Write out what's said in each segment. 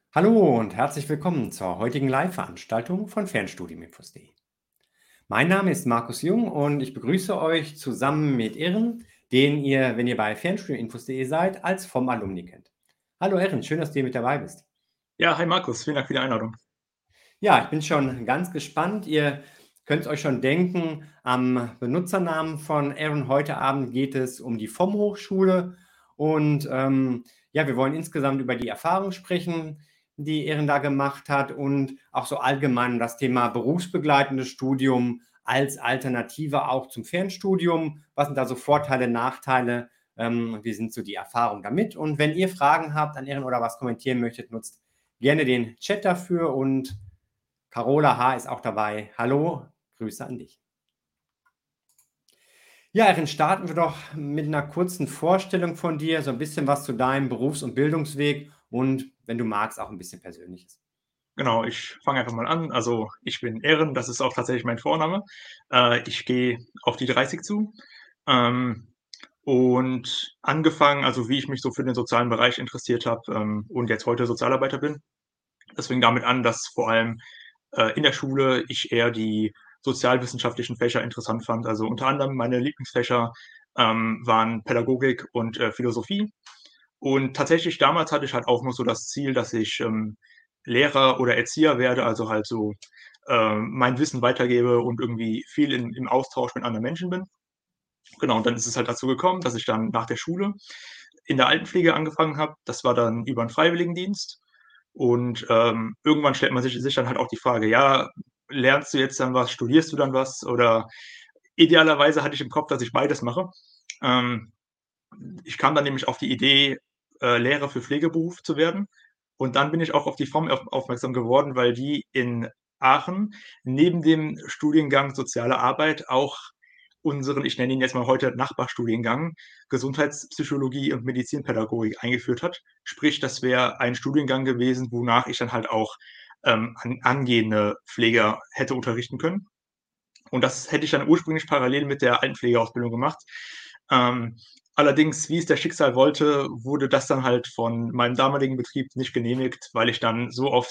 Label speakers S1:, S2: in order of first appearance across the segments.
S1: Hallo und herzlich willkommen zur heutigen Live-Veranstaltung von Fernstudium-Infos.de. Mein Name ist Markus Jung und ich begrüße euch zusammen mit Erin, den ihr, wenn ihr bei Fernstudium-Infos.de seid, als FOM-Alumni kennt. Hallo Erin, schön, dass du hier mit dabei bist.
S2: Ja, hi Markus, vielen Dank für die Einladung.
S1: Ja, ich bin schon ganz gespannt. Ihr könnt euch schon denken, am Benutzernamen von Erin heute Abend geht es um die FOM-Hochschule und ja, wir wollen insgesamt über die Erfahrung sprechen, die Erin da gemacht hat und auch so allgemein um das Thema berufsbegleitendes Studium als Alternative auch zum Fernstudium. Was sind da so Vorteile, Nachteile? Wie sind so die Erfahrungen damit? Und wenn ihr Fragen habt an Erin oder was kommentieren möchtet, nutzt gerne den Chat dafür und Carola H. ist auch dabei. Hallo, Grüße an dich. Ja, Erin, starten wir doch mit einer kurzen Vorstellung von dir, so ein bisschen was zu deinem Berufs- und Bildungsweg und, wenn du magst, auch ein bisschen Persönliches.
S2: Genau, ich fange einfach mal an. Also ich bin Ehren, das ist auch tatsächlich mein Vorname. Ich gehe auf die 30 zu. Ähm, und angefangen, also wie ich mich so für den sozialen Bereich interessiert habe und jetzt heute Sozialarbeiter bin, das fing damit an, dass vor allem in der Schule ich eher die sozialwissenschaftlichen Fächer interessant fand. Also unter anderem meine Lieblingsfächer waren Pädagogik und Philosophie. Und tatsächlich damals hatte ich halt auch noch so das Ziel, dass ich Lehrer oder Erzieher werde, also halt so mein Wissen weitergebe und irgendwie viel im Austausch mit anderen Menschen bin. Genau, und dann ist es halt dazu gekommen, dass ich dann nach der Schule in der Altenpflege angefangen habe. Das war dann über 'n Freiwilligendienst. Und irgendwann stellt man sich dann halt auch die Frage: „Ja, lernst du jetzt dann was? Studierst du dann was?“ Oder idealerweise hatte ich im Kopf, dass ich beides mache. Ähm, Ich kam dann nämlich auf die Idee, Lehrer für Pflegeberuf zu werden. Und dann bin ich auch auf die FOM aufmerksam geworden, weil die in Aachen neben dem Studiengang Soziale Arbeit auch unseren, ich nenne ihn jetzt mal heute Nachbarstudiengang, Gesundheitspsychologie und Medizinpädagogik eingeführt hat. Sprich, das wäre ein Studiengang gewesen, wonach ich dann halt auch angehende Pfleger hätte unterrichten können. Und das hätte ich dann ursprünglich parallel mit der Altenpflegeausbildung gemacht. Ähm, Allerdings, wie es der Schicksal wollte, wurde das dann halt von meinem damaligen Betrieb nicht genehmigt, weil ich dann so oft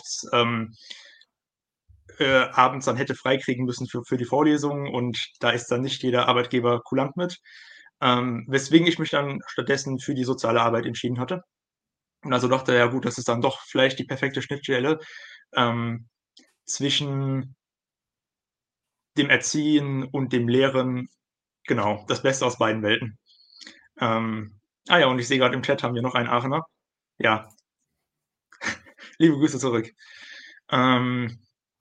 S2: abends dann hätte freikriegen müssen für die Vorlesungen und da ist dann nicht jeder Arbeitgeber kulant mit. Weswegen ich mich dann stattdessen für die soziale Arbeit entschieden hatte. Und also dachte, ja gut, das ist dann doch vielleicht die perfekte Schnittstelle ähm, zwischen dem Erziehen und dem Lehren. Genau, das Beste aus beiden Welten. Ja, und ich sehe gerade im Chat haben wir noch einen Aachener. Ja, liebe Grüße zurück. Ähm,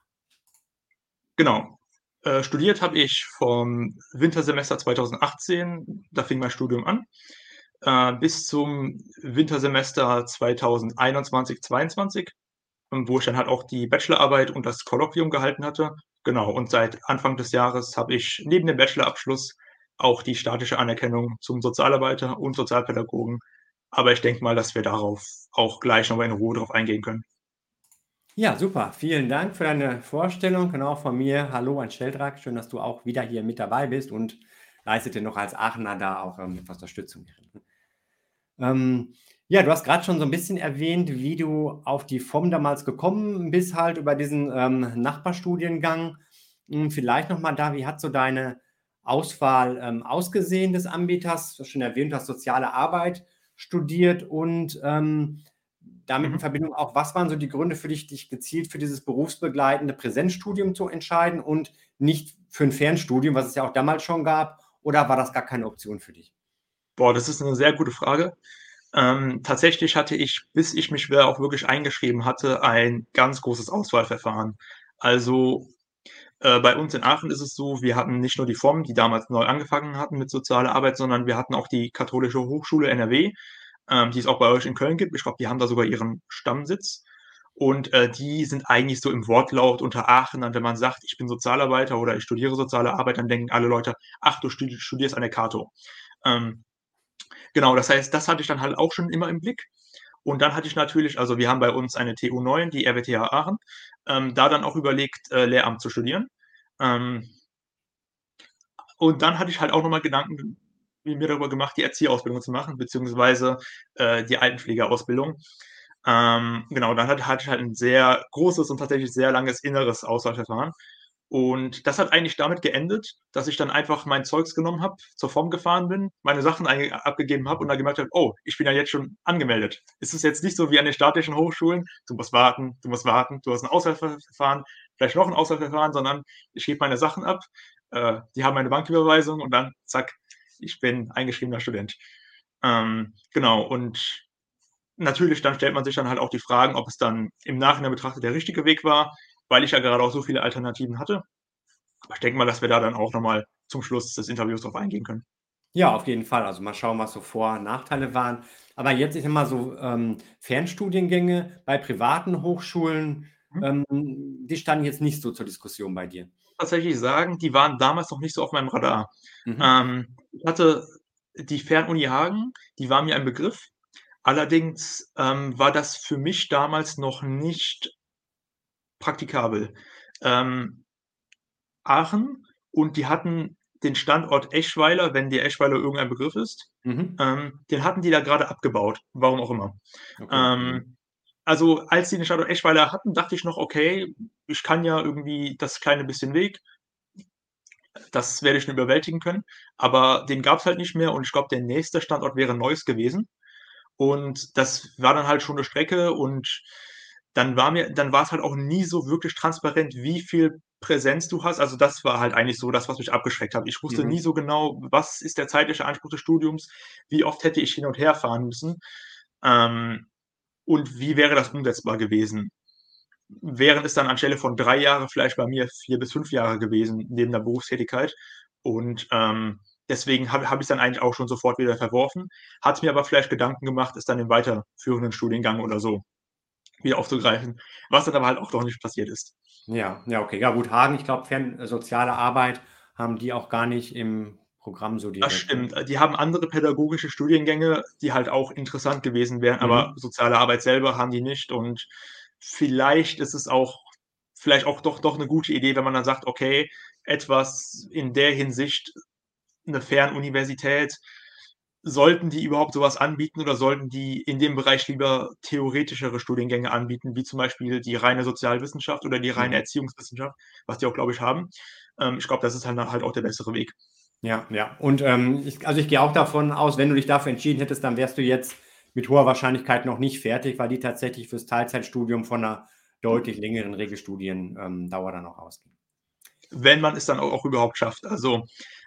S2: genau. Studiert habe ich vom Wintersemester 2018, da fing mein Studium an, bis zum Wintersemester 2021, 22, wo ich dann halt auch die Bachelorarbeit und das Kolloquium gehalten hatte. Genau, und seit Anfang des Jahres habe ich neben dem Bachelorabschluss auch die staatliche Anerkennung zum Sozialarbeiter und Sozialpädagogen. Aber ich denke mal, dass wir darauf auch gleich noch mal in Ruhe drauf eingehen können.
S1: Ja, super. Vielen Dank für deine Vorstellung. Genau von mir. Hallo an Sheldrak. Schön, dass du auch wieder hier mit dabei bist und leistete noch als Aachener da auch etwas Unterstützung. Ähm, ja, du hast gerade schon so ein bisschen erwähnt, wie du auf die FOM damals gekommen bist, halt über diesen Nachbarstudiengang. Vielleicht noch mal da, wie hat so deine Auswahl ausgesehen des Anbieters? Du hast schon erwähnt, du hast soziale Arbeit studiert und damit in
S2: Mhm.
S1: Verbindung auch, was waren so die Gründe für dich, dich gezielt für dieses berufsbegleitende Präsenzstudium zu entscheiden und nicht für ein Fernstudium, was es ja auch damals schon gab, oder war das gar keine Option für dich?
S2: Boah, das ist 'ne sehr gute Frage. Tatsächlich hatte ich, bis ich mich da auch wirklich eingeschrieben hatte, ein ganz großes Auswahlverfahren. Also, bei uns in Aachen ist es so, wir hatten nicht nur die FOM, die damals neu angefangen hatten mit sozialer Arbeit, sondern wir hatten auch die Katholische Hochschule NRW, die es auch bei euch in Köln gibt. Ich glaube, die haben da sogar ihren Stammsitz. Und die sind eigentlich so im Wortlaut unter Aachenern, wenn man sagt: „Ich bin Sozialarbeiter“ oder „Ich studiere soziale Arbeit“, dann denken alle Leute: „Ach, du studierst an der Cato.“ Ähm, genau, das heißt, das hatte ich dann halt auch schon immer im Blick. Und dann hatte ich natürlich, also wir haben bei uns eine TU 9, die RWTH Aachen, da dann auch überlegt, Lehramt zu studieren. Ähm, und dann hatte ich halt auch noch mal Gedanken mir darüber gemacht, die Erzieherausbildung zu machen, beziehungsweise die Altenpflegeausbildung. Genau, dann hatte ich halt ein sehr großes und tatsächlich sehr langes inneres Auswahlverfahren. Und das hat eigentlich damit geendet, dass ich dann einfach mein Zeugs genommen habe, zur Form gefahren bin, meine Sachen abgegeben habe und dann gemerkt habe, oh, ich bin ja jetzt schon angemeldet. Es ist jetzt nicht so wie an den staatlichen Hochschulen, du musst warten, du musst warten, du hast ein Auswahlverfahren, vielleicht noch ein Auswahlverfahren, sondern ich gebe meine Sachen ab, die haben meine Banküberweisung und dann zack, ich bin eingeschriebener Student. Genau, und natürlich, dann stellt man sich dann halt auch die Fragen, ob es dann im Nachhinein betrachtet der richtige Weg war, weil ich ja gerade auch so viele Alternativen hatte. Aber ich denke mal, dass wir da dann auch nochmal zum Schluss des Interviews drauf eingehen können.
S1: Ja, auf jeden Fall. Also mal schauen, was so Vor- und Nachteile waren. Aber jetzt, ich sage mal so, Fernstudiengänge bei privaten Hochschulen,
S2: Mhm.
S1: die standen jetzt nicht so zur Diskussion bei dir.
S2: Tatsächlich sagen, die waren damals noch nicht so auf meinem Radar.
S1: Mhm.
S2: Ich hatte die Fernuni Hagen, die war mir ein Begriff. Allerdings war das für mich damals noch nicht praktikabel. Ähm, Aachen und die hatten den Standort Eschweiler, wenn dir Eschweiler irgendein Begriff ist,
S1: Mhm.
S2: den hatten die da gerade abgebaut, warum auch immer.
S1: Okay. Mhm.
S2: Also, als die den Standort Eschweiler hatten, dachte ich noch: „Okay, ich kann ja irgendwie das kleine bisschen Weg, das werde ich schon überwältigen können." Aber den gab's halt nicht mehr und ich glaube, der nächste Standort wäre Neuss gewesen. Und das war dann halt schon 'ne Strecke und dann war's halt auch nie so wirklich transparent, wie viel Präsenz du hast. Also, das war halt eigentlich so das, was mich abgeschreckt hat. Ich wusste nie
S1: Mhm.
S2: so genau, was ist der zeitliche Anspruch des Studiums, wie oft hätte ich hin und her fahren müssen, ähm, und wie wäre das umsetzbar gewesen? Wären es dann anstelle von 3 Jahre vielleicht bei mir 4 bis 5 Jahre gewesen neben der Berufstätigkeit und, deswegen habe ich's dann eigentlich auch schon sofort wieder verworfen, hatte mir aber vielleicht Gedanken gemacht, es dann im weiterführenden Studiengang oder so wieder aufzugreifen, was dann aber halt auch doch nicht passiert ist.
S1: Ja, ja, okay. Ja gut, Hagen, ich glaube, soziale Arbeit haben die auch gar nicht im Programm so
S2: Das
S1: direkt, ne?
S2: stimmt. Die haben andere pädagogische Studiengänge, die halt auch interessant gewesen wären, aber
S1: Mhm.
S2: soziale Arbeit selber haben die nicht und vielleicht ist es auch vielleicht auch doch 'ne gute Idee, wenn man dann sagt: „Okay, etwas in der Hinsicht 'ne Fernuniversität, sollten die überhaupt so was anbieten oder sollten die in dem Bereich lieber theoretischere Studiengänge anbieten, wie zum Beispiel die reine Sozialwissenschaft oder die reine
S1: Mhm.
S2: Erziehungswissenschaft, was die auch, glaube ich, haben. Ich glaube, das ist halt auch der bessere Weg.
S1: Ja, ja. Und, ich gehe auch davon aus, wenn du dich dafür entschieden hättest, dann wärst du jetzt mit hoher Wahrscheinlichkeit noch nicht fertig, weil die tatsächlich fürs Teilzeitstudium von einer deutlich längeren Regelstudiendauer dann auch ausgehen.
S2: Wenn man es dann auch überhaupt schafft. Also,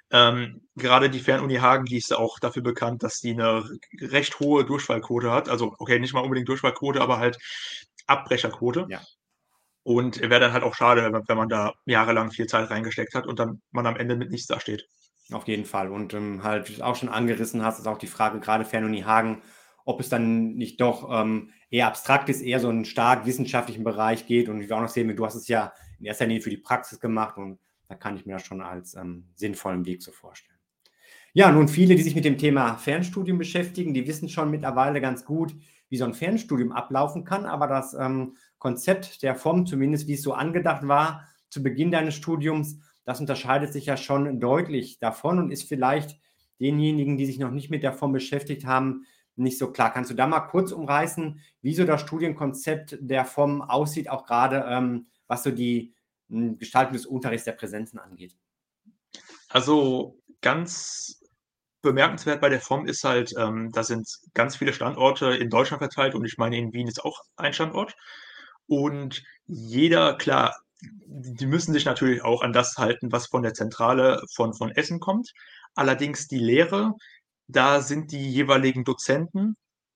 S2: gerade die Fernuni Hagen, die ist ja auch dafür bekannt, dass die 'ne recht hohe Durchfallquote hat. Also, okay, nicht mal unbedingt Durchfallquote, aber halt Abbrecherquote.
S1: Ja,
S2: Und wäre dann halt auch schade, wenn man da jahrelang viel Zeit reingesteckt hat und dann man am Ende mit nichts dasteht.
S1: auf jeden Fall. Und, halt, wie du's auch schon angerissen hast, ist auch die Frage, gerade Fernuni Hagen, ob es dann nicht doch, eher abstrakt ist, eher so 'n stark wissenschaftlichen Bereich geht. Und wie wir auch noch sehen, du hast es ja in erster Linie für die Praxis gemacht und da kann ich mir das schon als, sinnvollen Weg so vorstellen. Ja, nun viele, die sich mit dem Thema Fernstudium beschäftigen, die wissen schon mittlerweile ganz gut, wie so ein Fernstudium ablaufen kann, aber das, Konzept der FOM, zumindest wie es so angedacht war zu Beginn deines Studiums, das unterscheidet sich ja schon deutlich davon und ist vielleicht denjenigen, die sich noch nicht mit der FOM beschäftigt haben, nicht so klar. Kannst du da mal kurz umreißen, wie so das Studienkonzept der FOM aussieht, auch gerade was so die, Gestaltung des Unterrichts der Präsenzen angeht?
S2: Also, ganz bemerkenswert bei der FOM ist halt, da sind ganz viele Standorte in Deutschland verteilt und ich meine, in Wien ist auch ein Standort. Und jeder klar, die müssen sich natürlich auch an das halten, was von der Zentrale von Essen kommt. Allerdings die Lehre, da sind die jeweiligen Dozenten,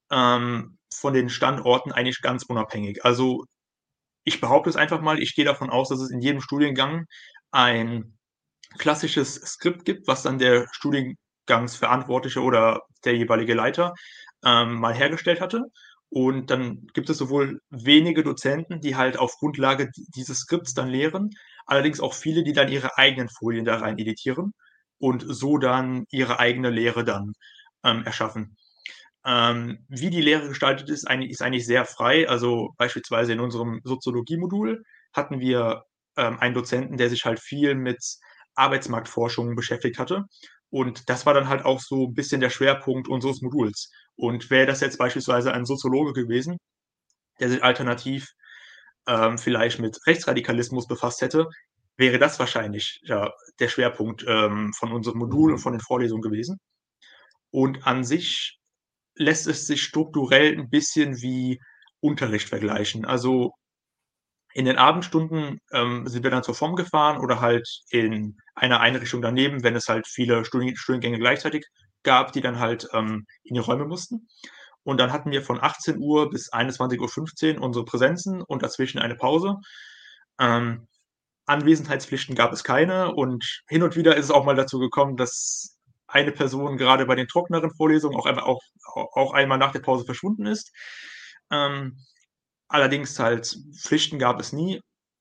S2: von den Standorten eigentlich ganz unabhängig. Also, ich behaupte es einfach mal, ich gehe davon aus, dass es in jedem Studiengang ein klassisches Skript gibt, was dann der Studiengangsverantwortliche oder der jeweilige Leiter, mal hergestellt hatte. Und dann gibt es sowohl wenige Dozenten, die halt auf Grundlage dieses Skripts dann lehren, allerdings auch viele, die dann ihre eigenen Folien da rein editieren und so dann ihre eigene Lehre dann, erschaffen. Wie die Lehre gestaltet ist eigentlich sehr frei. Also, beispielsweise in unserem Soziologie-Modul hatten wir, einen Dozenten, der sich halt viel mit Arbeitsmarktforschung beschäftigt hatte. Und das war dann halt auch so 'n bisschen der Schwerpunkt unseres Moduls. Und wäre das jetzt beispielsweise ein Soziologe gewesen, der sich alternativ vielleicht mit Rechtsradikalismus befasst hätte, wäre das wahrscheinlich ja der Schwerpunkt von unserem Modul und von den Vorlesungen gewesen. Und an sich lässt es sich strukturell ein bisschen wie Unterricht vergleichen. Also, in den Abendstunden sind wir dann zur FOM gefahren oder halt in einer Einrichtung daneben, wenn es halt viele Studiengänge gleichzeitig gab, die dann halt in die Räume mussten. Und dann hatten wir von 18 Uhr bis 21:15 Uhr unsere Präsenzen und dazwischen eine Pause. Ähm, Anwesenheitspflichten gab es keine und hin und wieder ist es auch mal dazu gekommen, dass eine Person gerade bei den trockeneren Vorlesungen auch einmal nach der Pause verschwunden ist. Ähm, allerdings halt Pflichten gab es nie.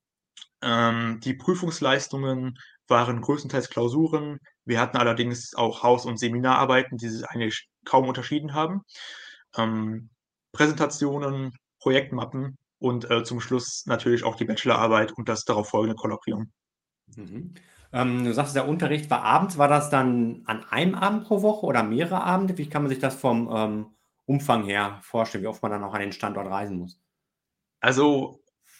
S2: Die Prüfungsleistungen waren größtenteils Klausuren. Wir hatten allerdings auch Haus- und Seminararbeiten, die sich eigentlich kaum unterschieden haben. Ähm, Präsentationen, Projektmappen und zum Schluss natürlich auch die Bachelorarbeit und das darauf folgende Kolloquium.
S1: Mhm. Du sagst, der Unterricht war abends. War das dann an einem Abend pro Woche oder mehrere Abende? Wie kann man sich das vom Umfang her vorstellen, wie oft man dann auch an den Standort reisen muss?
S2: Also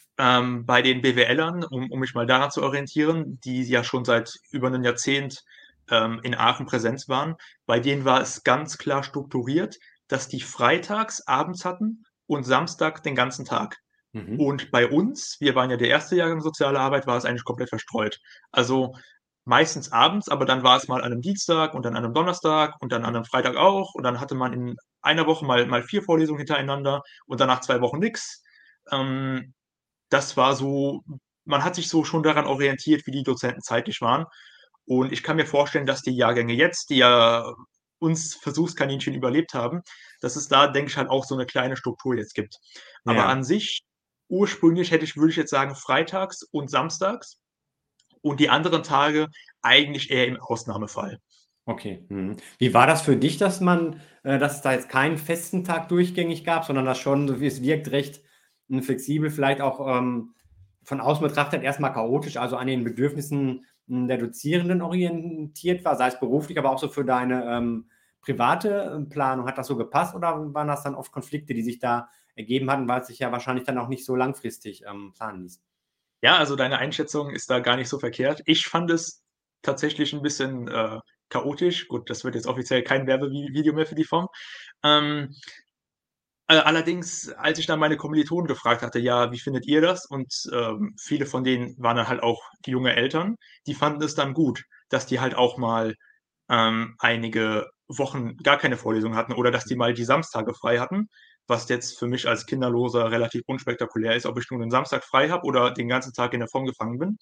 S2: bei den BWLern, um mich mal daran zu orientieren, die ja schon seit über 'nem Jahrzehnt in Aachen Präsenz waren, bei denen war es ganz klar strukturiert, dass die freitags abends hatten und Samstag den ganzen Tag.
S1: Mhm.
S2: Und bei uns, wir waren ja der erste Jahrgang Soziale Arbeit, war es eigentlich komplett verstreut. Also, meistens abends, aber dann war es mal an 'nem Dienstag und dann an 'nem Donnerstag und dann an 'nem Freitag auch und dann hatte man in einer Woche mal 4 Vorlesungen hintereinander und danach 2 Wochen nix. Ähm, das war so, man hat sich so schon daran orientiert, wie die Dozenten zeitlich waren. Und ich kann mir vorstellen, dass die Jahrgänge jetzt, die ja uns Versuchskaninchen überlebt haben, dass es da, denke ich, halt auch so 'ne kleine Struktur jetzt gibt. Aber
S1: Ja.
S2: an sich, ursprünglich würde ich jetzt sagen, freitags und samstags und die anderen Tage eigentlich eher im Ausnahmefall.
S1: Okay. Mhm. Wie war das für dich, dass es da jetzt keinen festen Tag durchgängig gab, sondern das schon, so wie es wirkt, recht flexibel, vielleicht auch von außen betrachtet erstmal chaotisch, also an den Bedürfnissen der Dozierenden orientiert war, sei es beruflich, aber auch so für deine private Planung? Hat das so gepasst oder waren das dann oft Konflikte, die sich da ergeben hatten, weil es sich ja wahrscheinlich dann auch nicht so langfristig planen ließ?
S2: Ja, also deine Einschätzung ist da gar nicht so verkehrt. Ich fand es tatsächlich 'n bisschen chaotisch. Gut, das wird jetzt offiziell kein Werbevideo mehr für die Form. Ähm, allerdings, als ich dann meine Kommilitonen gefragt hatte: „Ja, wie findet ihr das?" Und viele von denen waren dann halt auch junge Eltern, die fanden es dann gut, dass die halt auch mal einige Wochen gar keine Vorlesung hatten oder dass die mal die Samstage frei hatten, was jetzt für mich als Kinderloser relativ unspektakulär ist, ob ich nun 'nen Samstag frei habe oder den ganzen Tag in der Form gefangen bin.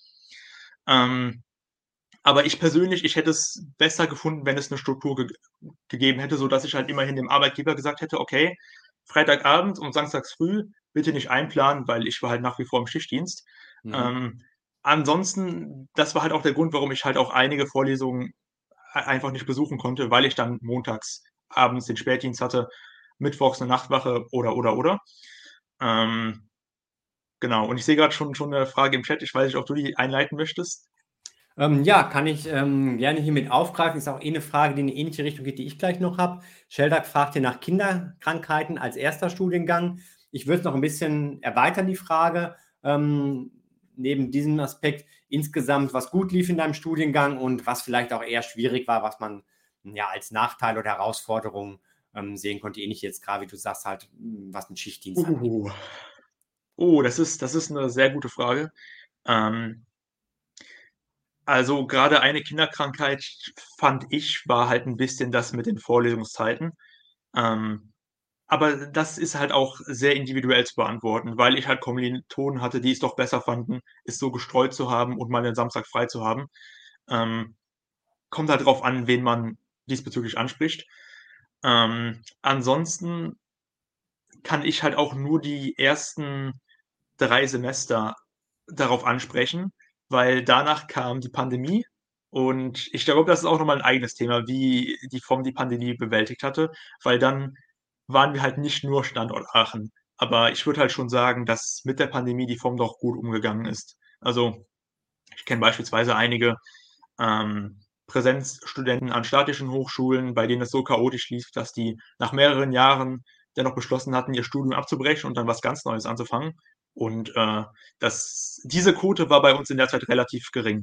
S2: Ähm, aber ich persönlich, ich hätte es besser gefunden, wenn es 'ne Struktur gegeben hätte, sodass ich halt immerhin dem Arbeitgeber gesagt hätte: „Okay, Freitagabend und samstags früh bitte nicht einplanen", weil ich war halt nach wie vor im Schichtdienst.
S1: Mhm.
S2: Ähm, ansonsten, das war halt auch der Grund, warum ich halt auch einige Vorlesungen einfach nicht besuchen konnte, weil ich dann montags abends den Spätdienst hatte, mittwochs 'ne Nachtwache oder. Ähm, genau. Und ich sehe grad schon 'ne Frage im Chat. Ich weiß nicht, ob du die einleiten möchtest?
S1: Ja, kann ich gerne hiermit aufgreifen. Ist auch eh 'ne Frage, die in 'ne ähnliche Richtung geht, die ich gleich noch habe. Sheldrak fragt hier nach Kinderkrankheiten als erster Studiengang. Ich würde es noch ein bisschen erweitern, die Frage, neben diesem Aspekt insgesamt, was gut lief in deinem Studiengang und was vielleicht auch eher schwierig war, was man, ja, als Nachteil oder Herausforderung, sehen konnte, ähnlich jetzt grade, wie du sagst, halt, was 'n Schichtdienst angeht.
S2: Uh. Oh, das ist 'ne sehr gute Frage. Ähm, also, grade eine Kinderkrankheit, fand ich, war halt 'n bisschen das mit den Vorlesungszeiten. Ähm, aber das ist halt auch sehr individuell zu beantworten, weil ich halt Kommilitonen hatte, die es doch besser fanden, es so gestreut zu haben und mal den Samstag frei zu haben. Ähm, kommt halt drauf an, wen man diesbezüglich anspricht. Ansonsten kann ich halt auch nur die ersten 3 Semester darauf ansprechen, weil danach kam die Pandemie und ich glaube, das ist auch noch mal 'n eigenes Thema, wie die Form die Pandemie bewältigt hatte, weil dann waren wir halt nicht nur Standort Aachen. Aber ich würde halt schon sagen, dass mit der Pandemie die Form doch gut umgegangen ist. Also, ich kenne beispielsweise einige Präsenzstudenten an statischen Hochschulen, bei denen es so chaotisch lief, dass die nach mehreren Jahren dennoch beschlossen hatten, ihr Studium abzubrechen und dann was ganz Neues anzufangen. Und diese Quote war bei uns in der Zeit relativ gering.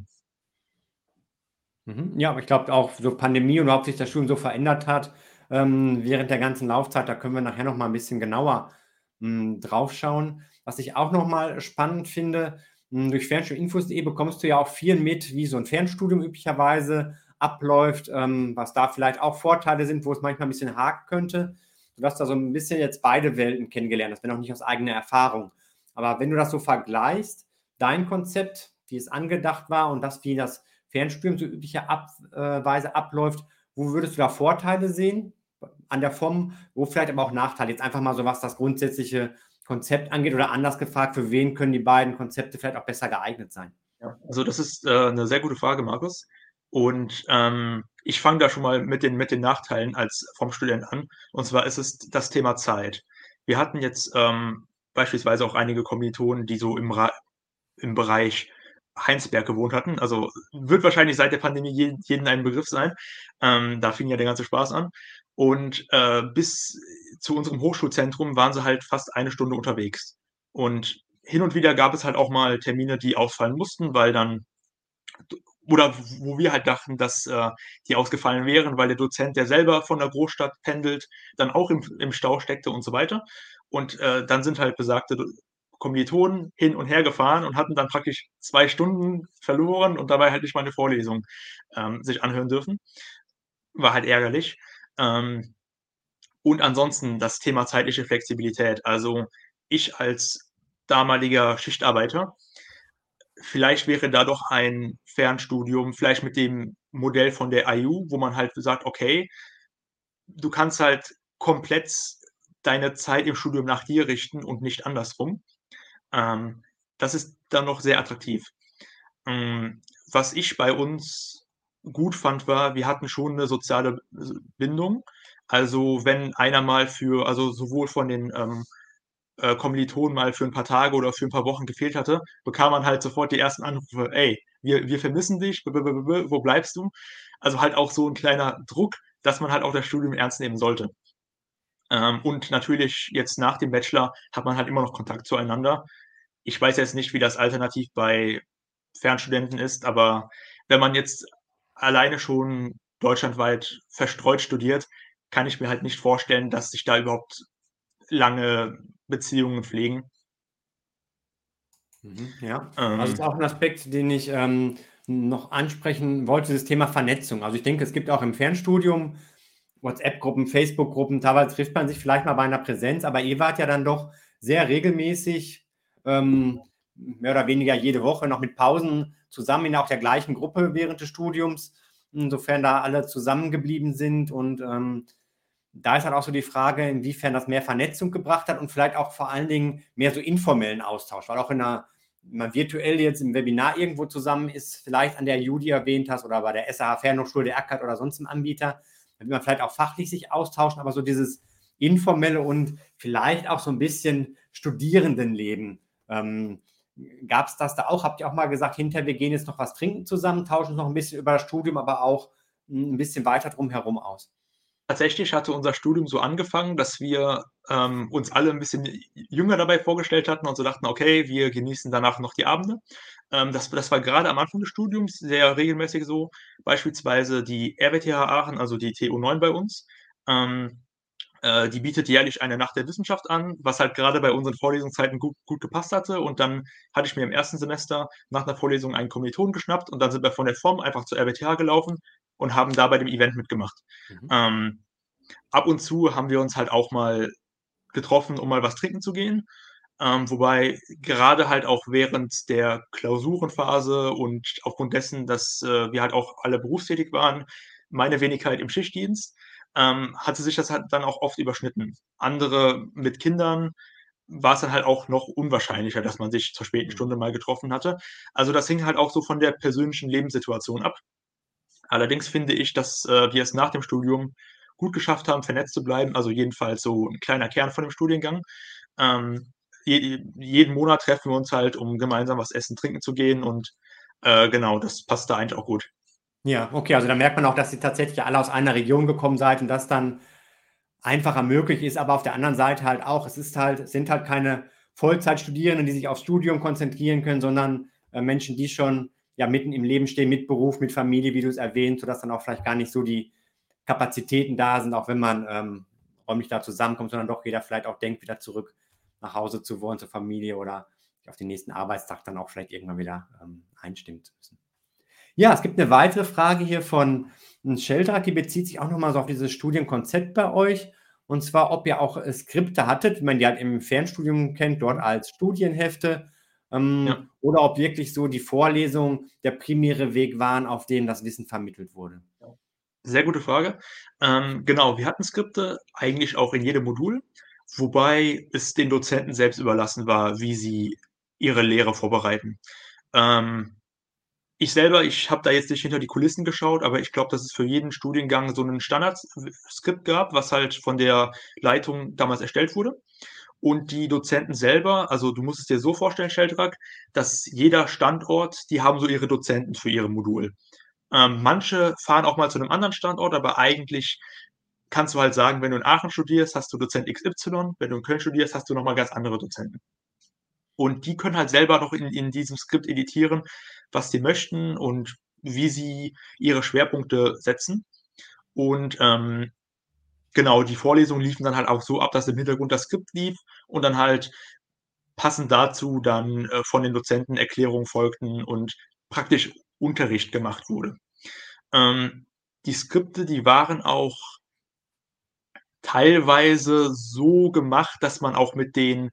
S1: Ja, aber ich glaube auch so Pandemie und überhaupt sich das Studium so verändert hat während der ganzen Laufzeit, da können wir nachher noch mal ein bisschen genauer drauf schauen. Was ich auch noch mal spannend finde, durch fernstudiuminfos.de bekommst du ja auch viel mit, wie so ein Fernstudium üblicherweise abläuft, was da vielleicht auch Vorteile sind, wo es manchmal ein bisschen haken könnte. Du hast da so ein bisschen jetzt beide Welten kennengelernt, das wäre noch nicht aus eigener Erfahrung. Aber wenn du das so vergleichst, dein Konzept, wie es angedacht war und das, wie das Fernstudium so üblicherweise abläuft, wo würdest du da Vorteile sehen an der FOM, wo vielleicht aber auch Nachteile? Jetzt einfach mal so, was das grundsätzliche Konzept angeht oder anders gefragt, für wen können die beiden Konzepte vielleicht auch besser geeignet sein?
S2: Ja, also das ist 'ne sehr gute Frage, Markus. Und ich fange da schon mal mit den Nachteilen als vom Student an. Und zwar ist es das Thema Zeit. Wir hatten jetzt beispielsweise auch einige Kommilitonen, die so im Bereich Heinsberg gewohnt hatten. Also wird wahrscheinlich seit der Pandemie jeden ein Begriff sein. Da fing ja der ganze Spaß an. Und bis zu unserem Hochschulzentrum waren sie halt fast eine Stunde unterwegs. Und hin und wieder gab es halt auch mal Termine, die ausfallen mussten, weil dann oder wo wir halt dachten, dass die ausgefallen wären, weil der Dozent, der selber von der Großstadt pendelt, dann auch im Stau steckte und so weiter. Und dann sind halt besagte Kommilitonen hin und her gefahren und hatten dann praktisch 2 Stunden verloren und dabei halt nicht mal 'ne Vorlesung sich anhören dürfen. War halt ärgerlich. Ähm, und ansonsten das Thema zeitliche Flexibilität. Also, ich als damaliger Schichtarbeiter, vielleicht wäre da doch ein Fernstudium vielleicht mit dem Modell von der IU, wo man halt sagt: „Okay, du kannst halt komplett deine Zeit im Studium nach dir richten und nicht andersrum." Ähm, Das ist dann noch sehr attraktiv. Was ich bei uns gut fand, war, wir hatten schon 'ne soziale Bindung. Also, wenn einer mal also sowohl von den Kommilitonen mal für 'n paar Tage oder für 'n paar Wochen gefehlt hatte, bekam man halt sofort die ersten Anrufe: „Ey, wir vermissen dich, wo bleibst du?" Also, halt auch so 'n kleiner Druck, dass man halt auch das Studium ernst nehmen sollte. Und natürlich jetzt nach dem Bachelor hat man halt immer noch Kontakt zueinander. Ich weiß jetzt nicht, wie das alternativ bei Fernstudenten ist, aber wenn man jetzt alleine schon deutschlandweit verstreut studiert, kann ich mir halt nicht vorstellen, dass sich da überhaupt lange Beziehungen pflegen.
S1: Ja, also ist
S2: Ähm,
S1: auch ein Aspekt, den ich noch ansprechen wollte, das Thema Vernetzung. Also ich denke, es gibt auch im Fernstudium WhatsApp-Gruppen, Facebook-Gruppen, teilweise trifft man sich vielleicht mal bei einer Präsenz, aber ihr wart ja dann doch sehr regelmäßig, mehr oder weniger jede Woche, noch mit Pausen zusammen in auch der gleichen Gruppe während des Studiums, insofern da alle zusammengeblieben sind. Und da ist halt auch so die Frage, inwiefern das mehr Vernetzung gebracht hat und vielleicht auch vor allen Dingen mehr so informellen Austausch, weil auch wenn man virtuell jetzt im Webinar irgendwo zusammen ist, vielleicht an der JU, die erwähnt hast, oder bei der SAH Fernhochschule der Ackert oder sonst einem Anbieter, da will man vielleicht auch fachlich sich austauschen, aber so dieses informelle und vielleicht auch so ein bisschen Studierendenleben. Gab es das da auch? Habt ihr auch mal gesagt, hinterher wir gehen jetzt noch was trinken zusammen, tauschen uns noch ein bisschen über das Studium, aber auch ein bisschen weiter drumherum aus?
S2: Tatsächlich hatte unser Studium so angefangen, dass wir uns alle 'n bisschen jünger dabei vorgestellt hatten und so dachten: „Okay, wir genießen danach noch die Abende." Das war grade am Anfang des Studiums sehr regelmäßig so. Beispielsweise die RWTH Aachen, also die TU9 bei uns, ähm, die bietet jährlich eine Nacht der Wissenschaft an, was halt grade bei unseren Vorlesungszeiten gut gepasst hatte. Und dann hatte ich mir im ersten Semester nach 'ner Vorlesung einen Kommilitonen geschnappt und dann sind wir von der FOM einfach zur RWTH gelaufen und haben da bei dem Event mitgemacht.
S1: Mhm.
S2: Ähm, Ab und zu haben wir uns halt auch mal getroffen, um mal was trinken zu gehen. Wobei gerade halt auch während der Klausurenphase und aufgrund dessen, dass wir halt auch alle berufstätig waren, meine Wenigkeit im Schichtdienst, hatte sich das halt dann auch oft überschnitten. Andere mit Kindern war es dann halt auch noch unwahrscheinlicher, dass man sich zur späten
S1: Mhm.
S2: Stunde mal getroffen hatte. Also, das hing halt auch so von der persönlichen Lebenssituation ab. Allerdings finde ich, dass wir es nach dem Studium gut geschafft haben, vernetzt zu bleiben, also jedenfalls so 'n kleiner Kern von dem Studiengang. Ähm, jeden Monat treffen wir uns halt, um gemeinsam was essen, trinken zu gehen und genau, das passt da eigentlich auch gut.
S1: Ja, okay, also da merkt man auch, dass ihr tatsächlich alle aus einer Region gekommen seid und das dann einfacher möglich ist, aber auf der anderen Seite halt auch, es sind halt keine Vollzeitstudierenden, die sich aufs Studium konzentrieren können, sondern Menschen, die schon ja mitten im Leben stehen, mit Beruf, mit Familie, wie du es erwähnt, sodass dann auch vielleicht gar nicht so die Kapazitäten da sind, auch wenn man räumlich da zusammenkommt, sondern doch jeder vielleicht auch denkt, wieder zurück nach Hause zu wollen, zur Familie oder auf den nächsten Arbeitstag dann auch vielleicht irgendwann wieder einstimmen zu müssen. Ja, es gibt eine weitere Frage hier von Sheldrak, die bezieht sich auch nochmal so auf dieses Studienkonzept bei euch. Und zwar, ob ihr auch Skripte hattet, wie man die halt im Fernstudium kennt, dort als Studienhefte,
S2: Ja.
S1: oder ob wirklich so die Vorlesungen der primäre Weg waren, auf dem das Wissen vermittelt wurde.
S2: Sehr gute Frage. Genau, wir hatten Skripte eigentlich auch in jedem Modul, wobei es den Dozenten selbst überlassen war, wie sie ihre Lehre vorbereiten. Ich habe da jetzt nicht hinter die Kulissen geschaut, aber ich glaube, dass es für jeden Studiengang so 'nen Standardskript gab, was halt von der Leitung damals erstellt wurde. Und die Dozenten selber, also, du musst es dir so vorstellen, Sheldrak, dass jeder Standort, die haben so ihre Dozenten für ihre Modul. Manche fahren auch mal zu 'nem anderen Standort, aber eigentlich kannst du halt sagen, wenn du in Aachen studierst, hast du Dozent XY, wenn du in Köln studierst, hast du noch mal ganz andere Dozenten. Und die können halt selber noch in diesem Skript editieren, was sie möchten und wie sie ihre Schwerpunkte setzen. Und, genau, die Vorlesungen liefen dann halt auch so ab, dass im Hintergrund das Skript lief und dann halt passend dazu dann, von den Dozenten Erklärungen folgten und praktisch Unterricht gemacht wurde. Ähm, Die Skripte, die waren auch teilweise so gemacht, dass man auch mit denen,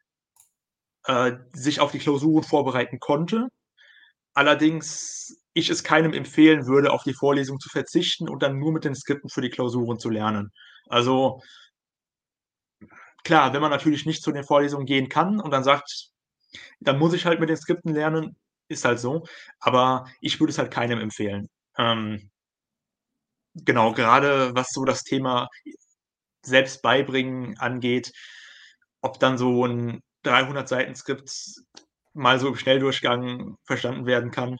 S2: sich auf die Klausuren vorbereiten konnte. Allerdings ich es keinem empfehlen würde, auf die Vorlesung zu verzichten und dann nur mit den Skripten für die Klausuren zu lernen. Also, klar, wenn man natürlich nicht zu den Vorlesungen gehen kann und dann sagt: „Dann muss ich halt mit den Skripten lernen“, ist halt so, aber ich würde es halt keinem empfehlen. Genau, grade was so das Thema selbst beibringen angeht, ob dann so 'n 300 Seiten Skript mal so im Schnelldurchgang verstanden werden kann.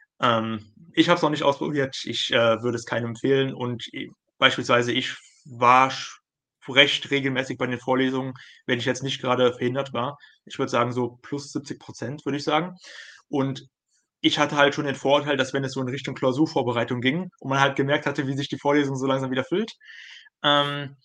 S2: Ich habe es noch nicht ausprobiert. Ich, würde es keinem empfehlen und beispielsweise ich war recht regelmäßig bei den Vorlesungen, wenn ich jetzt nicht grade verhindert war. Ich würde sagen, so plus 70%, würde ich sagen. Und ich hatte halt schon den Vorteil, dass wenn es so in Richtung Klausurvorbereitung ging und man halt gemerkt hatte, wie sich die Vorlesung so langsam wieder füllt, ähm,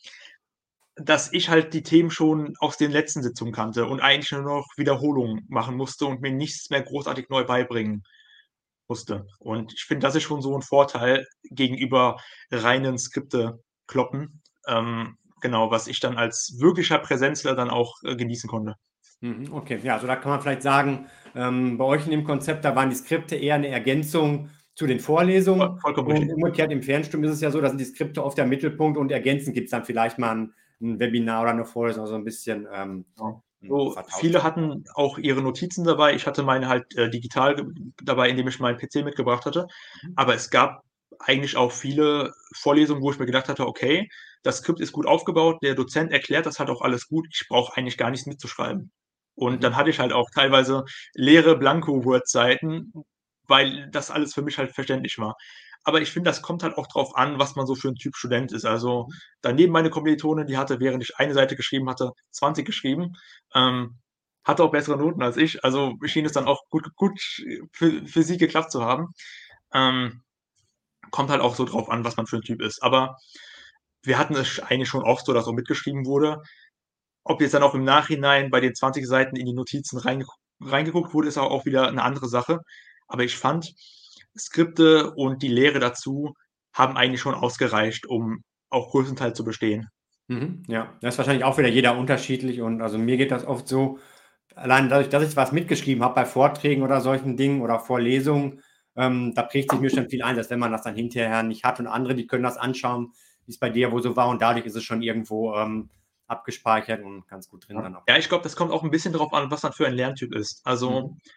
S2: dass ich halt die Themen schon aus den letzten Sitzungen kannte und eigentlich nur noch Wiederholungen machen musste und mir nichts mehr großartig neu beibringen musste. Und ich finde, das ist schon so 'n Vorteil gegenüber reinen Skripte kloppen, genau, was ich dann als wirklicher Präsenzler dann auch, genießen konnte.
S1: Okay, ja, also da kann man vielleicht sagen, bei euch in dem Konzept, da waren die Skripte eher eine Ergänzung zu den Vorlesungen
S2: Vollkommen
S1: und
S2: richtig.
S1: umgekehrt im Fernstudium ist es ja so, da sind die Skripte oft der Mittelpunkt und ergänzend gibt es dann vielleicht mal ein Webinar oder eine Vorlesung, also ein bisschen
S2: Genau. So,
S1: vertauscht.
S2: viele hatten auch ihre Notizen dabei. Ich hatte meine halt, digital dabei, indem ich meinen PC mitgebracht hatte. Aber es gab eigentlich auch viele Vorlesungen, wo ich mir gedacht hatte: „Okay, das Skript ist gut aufgebaut, der Dozent erklärt das halt auch alles gut. Ich brauche eigentlich gar nichts mitzuschreiben.“ Und dann
S1: Mhm.
S2: hatte ich halt auch teilweise leere Blanko-Word-Seiten, weil das alles für mich halt verständlich war. Aber ich finde, das kommt halt auch drauf an, was man so für 'n Typ Student ist. Also, daneben meine Kommilitonin, die hatte, während ich eine Seite geschrieben hatte, 20 geschrieben, ähm, hatte auch bessere Noten als ich. Also, schien es dann auch gut für sie geklappt zu haben. Ähm, Kommt halt auch so drauf an, was man für 'n Typ ist. Aber wir hatten es eigentlich schon oft so, dass auch mitgeschrieben wurde. Ob jetzt dann auch im Nachhinein bei den 20 Seiten in die Notizen reingeguckt wurde, ist auch wieder 'ne andere Sache. Aber ich fand, Skripte und die Lehre dazu haben eigentlich schon ausgereicht, um auch größtenteils zu bestehen.
S1: Ja, das ist wahrscheinlich auch wieder jeder unterschiedlich und also mir geht das oft so, allein dadurch, dass ich was mitgeschrieben habe bei Vorträgen oder solchen Dingen oder Vorlesungen, da prägt sich mir schon viel ein, dass wenn man das dann hinterher nicht hat und andere, die können das anschauen, wie es bei dir wohl so war und dadurch ist es schon irgendwo, abgespeichert und ganz gut drin
S2: Ja.
S1: dann auch.
S2: Ja, ich glaube, das kommt auch 'n bisschen drauf an, was man für ein Lerntyp ist. Also,
S1: Mhm.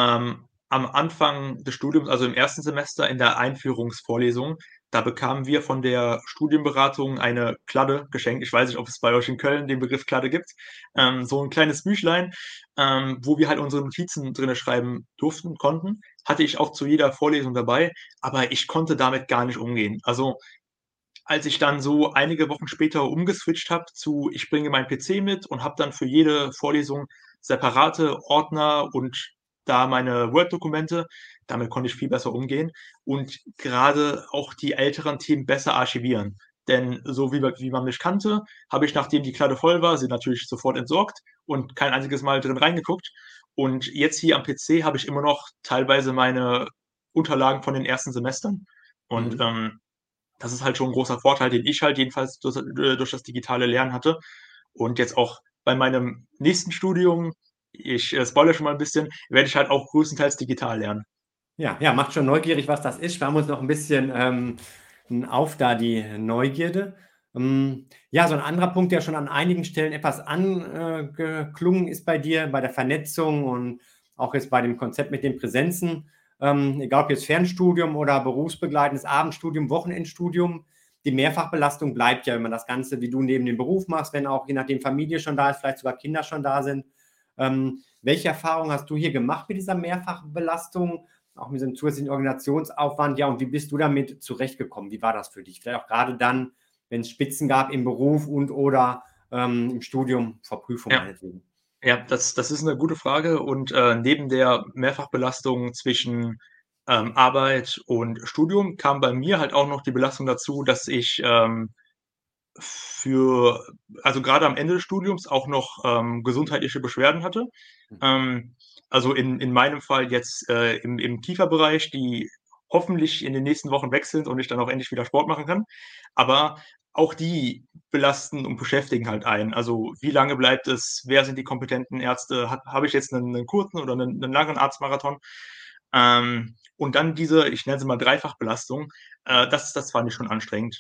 S2: am Anfang des Studiums, also im ersten Semester in der Einführungsvorlesung, da bekamen wir von der Studienberatung eine Kladde geschenkt. Ich weiß nicht, ob es bei euch in Köln den Begriff Kladde gibt. So 'n kleines Büchlein, wo wir halt unsere Notizen drinnen schreiben durften konnten. Hatte ich auch zu jeder Vorlesung dabei, aber ich konnte damit gar nicht umgehen. Also, als ich dann so einige Wochen später umgeswitcht habe zu ich bringe meinen PC mit und habe dann für jede Vorlesung separate Ordner und da meine Word-Dokumente, damit konnte ich viel besser umgehen und gerade auch die älteren Themen besser archivieren. Denn so wie man mich kannte, habe ich, nachdem die Kladde voll war, sie natürlich sofort entsorgt und kein einziges Mal drin reingeguckt. Und jetzt hier am PC habe ich immer noch teilweise meine Unterlagen von den ersten Semestern. Und
S1: Mhm.
S2: das ist halt schon 'n großer Vorteil, den ich halt jedenfalls durch das digitale Lernen hatte. Und jetzt auch bei meinem nächsten Studium, ich, spoilere schon mal 'n bisschen, werde ich halt auch größtenteils digital lernen.
S1: Ja, ja, macht schon neugierig, was das ist. Schwärmen uns noch ein bisschen auf da die Neugierde. Ja, so ein anderer Punkt, der schon an einigen Stellen etwas angeklungen ist bei dir, bei der Vernetzung und auch jetzt bei dem Konzept mit den Präsenzen, egal ob jetzt Fernstudium oder berufsbegleitendes Abendstudium, Wochenendstudium, die Mehrfachbelastung bleibt ja, wenn man das Ganze wie du neben dem Beruf machst, wenn auch je nachdem Familie schon da ist, vielleicht sogar Kinder schon da sind. Welche Erfahrungen hast du hier gemacht mit dieser Mehrfachbelastung? Auch mit diesem zusätzlichen Organisationsaufwand. Ja, und wie bist du damit zurechtgekommen? Wie war das für dich? Vielleicht auch gerade dann, wenn es Spitzen gab im Beruf und oder im Studium vor Prüfung
S2: Ja.
S1: meinetwegen.
S2: Ja, das ist 'ne gute Frage und, neben der Mehrfachbelastung zwischen, Arbeit und Studium kam bei mir halt auch noch die Belastung dazu, dass ich, für also grade am Ende des Studiums auch noch, gesundheitliche Beschwerden hatte.
S1: Mhm.
S2: Also in meinem Fall jetzt, im Kieferbereich, die hoffentlich in den nächsten Wochen weg sind und ich dann auch endlich wieder Sport machen kann. Aber auch die belasten und beschäftigen halt einen. Also, wie lange bleibt es? Wer sind die kompetenten Ärzte? Habe ich jetzt 'nen kurzen oder 'nen langen Arztmarathon? Und dann diese, ich nenne sie mal Dreifachbelastung, das fand ich schon anstrengend.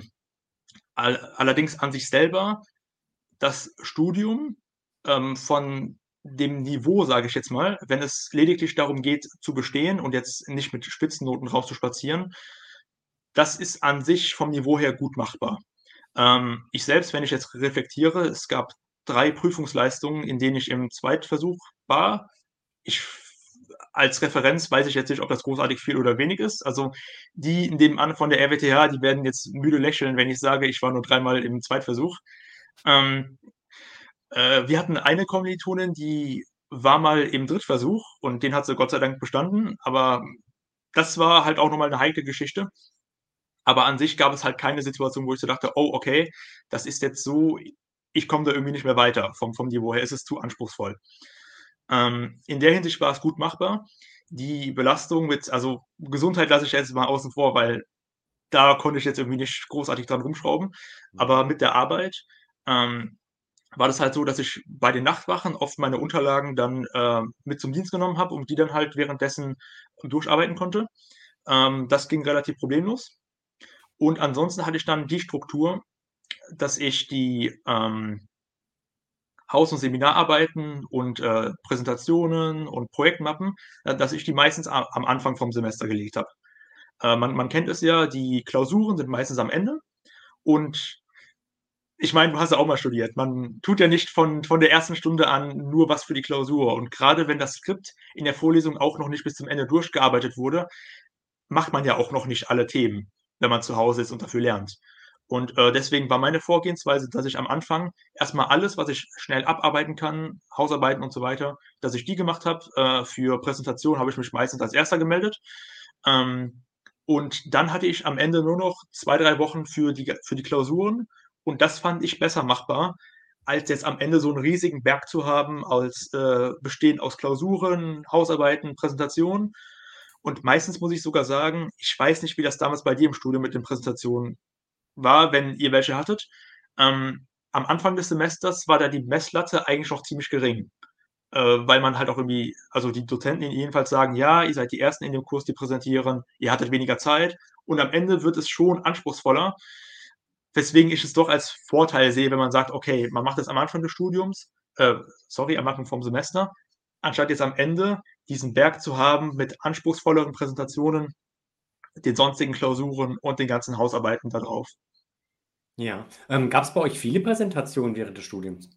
S2: Allerdings an sich selber das Studium, von dem Niveau, sage ich jetzt mal, wenn es lediglich darum geht, zu bestehen und jetzt nicht mit Spitzennoten rauszuspazieren, das ist an sich vom Niveau her gut machbar. Ich selbst, wenn ich jetzt reflektiere, es gab 3 Prüfungsleistungen, in denen ich im Zweitversuch war. Ich Als Referenz weiß ich jetzt nicht, ob das großartig viel oder wenig ist. Also, die nebenan von der RWTH, die werden jetzt müde lächeln, wenn ich sage, ich war nur dreimal im Zweitversuch. Ähm, Wir hatten eine Kommilitonin, die war mal im Drittversuch und den hat sie Gott sei Dank bestanden, aber das war halt auch noch mal 'ne heikle Geschichte. Aber an sich gab es halt keine Situation, wo ich so dachte: „Oh, okay, das ist jetzt so, ich komme da irgendwie nicht mehr weiter vom Niveau her, es ist zu anspruchsvoll.“ In der Hinsicht war es gut machbar. Die Belastung mit, also, Gesundheit lasse ich jetzt mal außen vor, weil da konnte ich jetzt irgendwie nicht großartig dran rumschrauben.
S1: Mhm.
S2: Aber mit der Arbeit, ähm, war das halt so, dass ich bei den Nachtwachen oft meine Unterlagen dann, mit zum Dienst genommen habe und die dann halt währenddessen durcharbeiten konnte. Das ging relativ problemlos. Und ansonsten hatte ich dann die Struktur, dass ich die, Haus und Seminararbeiten und, Präsentationen und Projektmappen, dass ich die meistens am Anfang vom Semester gelegt habe. Man kennt es ja, die Klausuren sind meistens am Ende und ich meine, du hast ja auch mal studiert. Man tut ja nicht von der ersten Stunde an nur was für die Klausur. Und grade wenn das Skript in der Vorlesung auch noch nicht bis zum Ende durchgearbeitet wurde, macht man ja auch noch nicht alle Themen, wenn man zu Hause ist und dafür lernt. Und, deswegen war meine Vorgehensweise, dass ich am Anfang erst mal alles, was ich schnell abarbeiten kann, Hausarbeiten und so weiter, dass ich die gemacht habe. Für Präsentationen habe ich mich meistens als Erster gemeldet. Ähm, und dann hatte ich am Ende nur noch 2, 3 Wochen für die Klausuren und das fand ich besser machbar, als jetzt am Ende so 'n riesigen Berg zu haben als bestehend aus Klausuren, Hausarbeiten, Präsentationen. Und meistens muss ich sogar sagen, ich weiß nicht, wie das damals bei dir im Studium mit den Präsentationen war, wenn ihr welche hattet. Am Anfang des Semesters war da die Messlatte eigentlich noch ziemlich gering, weil man halt auch irgendwie, also die Dozenten jedenfalls sagen: „Ja, ihr seid die Ersten in dem Kurs, die präsentieren, ihr hattet weniger Zeit.“ Und am Ende wird es schon anspruchsvoller, weswegen ich es doch als Vorteil sehe, wenn man sagt: „Okay, man macht das am Anfang des Studiums, am Anfang vom Semester, anstatt jetzt am Ende diesen Berg zu haben mit anspruchsvolleren Präsentationen, den sonstigen Klausuren und den ganzen Hausarbeiten da drauf.“
S1: Ja. Gab es bei euch viele Präsentationen während des Studiums?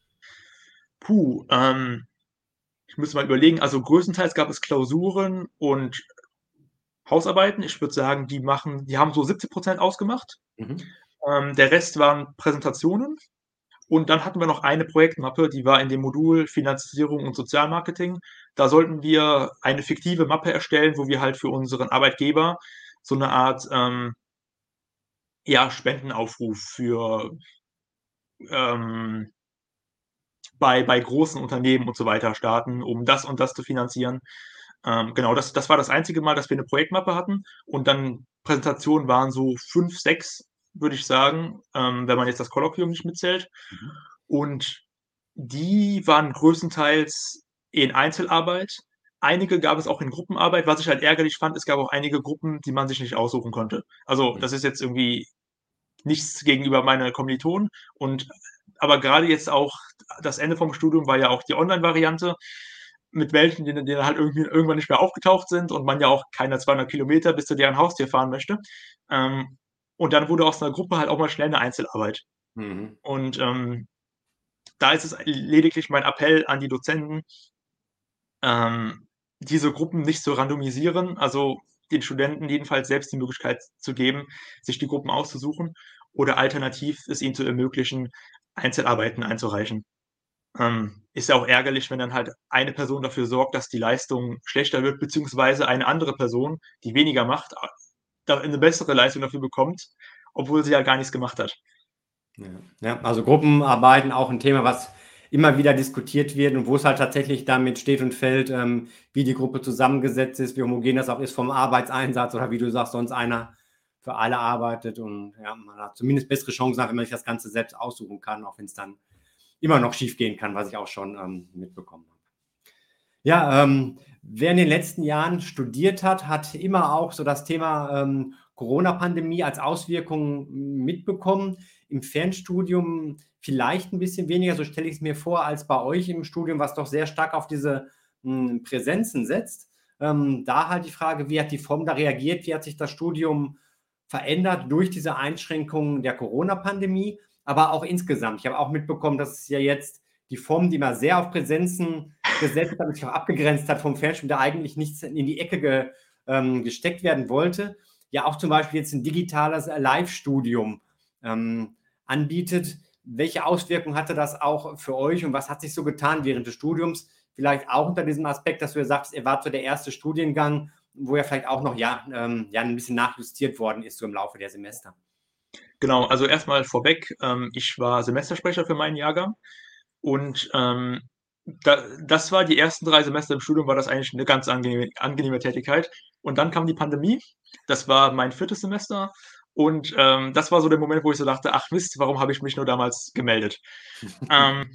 S2: Puh, ich müsste mal überlegen, also größtenteils gab es Klausuren und Hausarbeiten. Ich würde sagen, die haben so 70% ausgemacht.
S1: Mhm.
S2: Der Rest waren Präsentationen. Und dann hatten wir noch eine Projektmappe, die war in dem Modul Finanzierung und Sozialmarketing. Da sollten wir eine fiktive Mappe erstellen, wo wir halt für unseren Arbeitgeber so eine Art ja, Spendenaufruf für ähm, bei großen Unternehmen und so weiter starten, um das und das zu finanzieren. Genau, das war das einzige Mal, dass wir eine Projektmappe hatten, und dann Präsentationen waren so 5, 6, würde ich sagen, wenn man jetzt das Kolloquium nicht mitzählt.
S1: Mhm.
S2: Und die waren größtenteils in Einzelarbeit. Einige gab es auch in Gruppenarbeit. Was ich halt ärgerlich fand, es gab auch einige Gruppen, die man sich nicht aussuchen konnte. Also,
S1: Mhm.
S2: das ist jetzt irgendwie nichts gegenüber meiner Kommilitonen, aber gerade jetzt auch das Ende vom Studium war ja auch die Online-Variante mit welchen, die dann halt irgendwann nicht mehr aufgetaucht sind und man ja auch keine 200 Kilometer bis zu deren Haustier fahren möchte. Ähm, und dann wurde aus einer Gruppe halt auch mal schnell eine Einzelarbeit.
S1: Mhm.
S2: Und da ist es lediglich mein Appell an die Dozenten, diese Gruppen nicht zu randomisieren, also den Studenten jedenfalls selbst die Möglichkeit zu geben, sich die Gruppen auszusuchen oder alternativ es ihnen zu ermöglichen, Einzelarbeiten einzureichen. Ist ja auch ärgerlich, wenn dann halt eine Person dafür sorgt, dass die Leistung schlechter wird, beziehungsweise eine andere Person, die weniger macht, da eine bessere Leistung dafür bekommt, obwohl sie ja gar nichts gemacht hat.
S1: Ja. Ja, also Gruppenarbeiten auch ein Thema, was immer wieder diskutiert wird und wo es halt tatsächlich damit steht und fällt, wie die Gruppe zusammengesetzt ist, wie homogen das auch ist vom Arbeitseinsatz oder wie du sagst, sonst einer für alle arbeitet und ja, man hat zumindest bessere Chancen, wenn man sich das Ganze selbst aussuchen kann, auch wenn es dann immer noch schief gehen kann, was ich auch schon mitbekommen habe. Ja, wer in den letzten Jahren studiert hat, hat immer auch so das Thema Corona-Pandemie als Auswirkung mitbekommen. Im Fernstudium vielleicht ein bisschen weniger, so stelle ich es mir vor, als bei euch im Studium, was doch sehr stark auf diese Präsenzen setzt. Da halt die Frage, wie hat die Form da reagiert, wie hat sich das Studium verändert durch diese Einschränkungen der Corona-Pandemie, aber auch insgesamt. Ich habe auch mitbekommen, dass es ja jetzt die Form, die mal sehr auf Präsenzen gesetzt hat, sich auch abgegrenzt hat vom Fernstudium, da eigentlich nichts in die Ecke gesteckt werden wollte, ja auch zum Beispiel jetzt ein digitales Live-Studium anbietet. Welche Auswirkungen hatte das auch für euch und was hat sich so getan während des Studiums? Vielleicht auch unter diesem Aspekt, dass du ja sagst, ihr wart so der erste Studiengang, wo ja vielleicht auch noch ja ein bisschen nachjustiert worden ist so im Laufe der Semester.
S2: Genau, also erstmal vorweg, ich war Semestersprecher für meinen Jahrgang und das war die ersten 3 Semester im Studium, war das eigentlich eine ganz angenehme Tätigkeit. Und dann kam die Pandemie. Das war mein 4. Semester und das war so der Moment, wo ich so dachte: „Ach Mist, warum habe ich mich nur damals gemeldet?“ Ähm,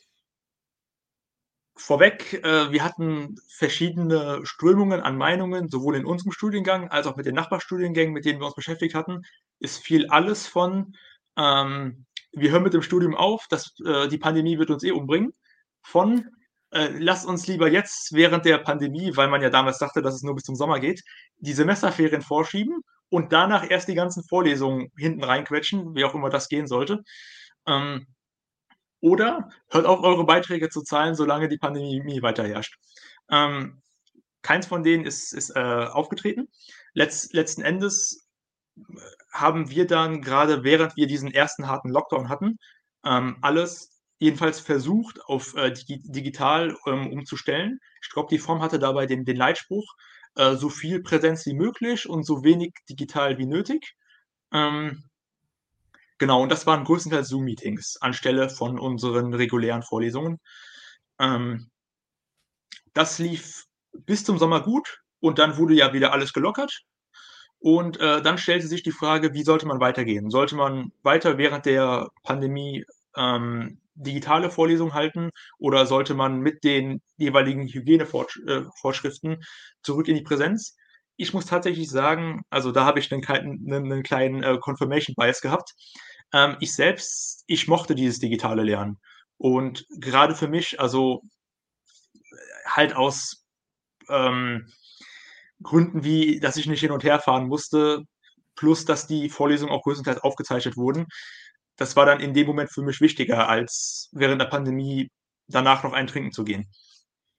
S2: Vorweg, wir hatten verschiedene Strömungen an Meinungen, sowohl in unserem Studiengang als auch mit den Nachbarstudiengängen, mit denen wir uns beschäftigt hatten. Es fiel alles von, „Wir hören mit dem Studium auf, die Pandemie wird uns eh umbringen“, von, „Lasst uns lieber jetzt während der Pandemie“, weil man ja damals dachte, dass es nur bis zum Sommer geht, „die Semesterferien vorschieben und danach erst die ganzen Vorlesungen hinten reinquetschen“, wie auch immer das gehen sollte. Ähm, oder hört auf, eure Beiträge zu zahlen, solange die Pandemie weiter herrscht. Ähm, keins von denen ist aufgetreten. Letzten Endes haben wir dann gerade, während wir diesen ersten harten Lockdown hatten, alles jedenfalls versucht, auf digital umzustellen. Ich glaube, die Form hatte dabei den Leitspruch, so viel Präsenz wie möglich und so wenig digital wie nötig. Ähm, Genau, und das waren größtenteils Zoom-Meetings anstelle von unseren regulären Vorlesungen. Ähm, Das lief bis zum Sommer gut und dann wurde ja wieder alles gelockert. Und dann stellte sich die Frage, wie sollte man weitergehen? Sollte man weiter während der Pandemie digitale Vorlesungen halten oder sollte man mit den jeweiligen Hygienevorschriften zurück in die Präsenz? Ich muss tatsächlich sagen, also da habe ich einen kleinen Confirmation Bias gehabt. Ich mochte dieses digitale Lernen. Und gerade für mich, also halt aus ähm, Gründen wie, dass ich nicht hin und her fahren musste, plus dass die Vorlesungen auch größtenteils aufgezeichnet wurden. Das war dann in dem Moment für mich wichtiger, als während der Pandemie danach noch einen trinken zu gehen.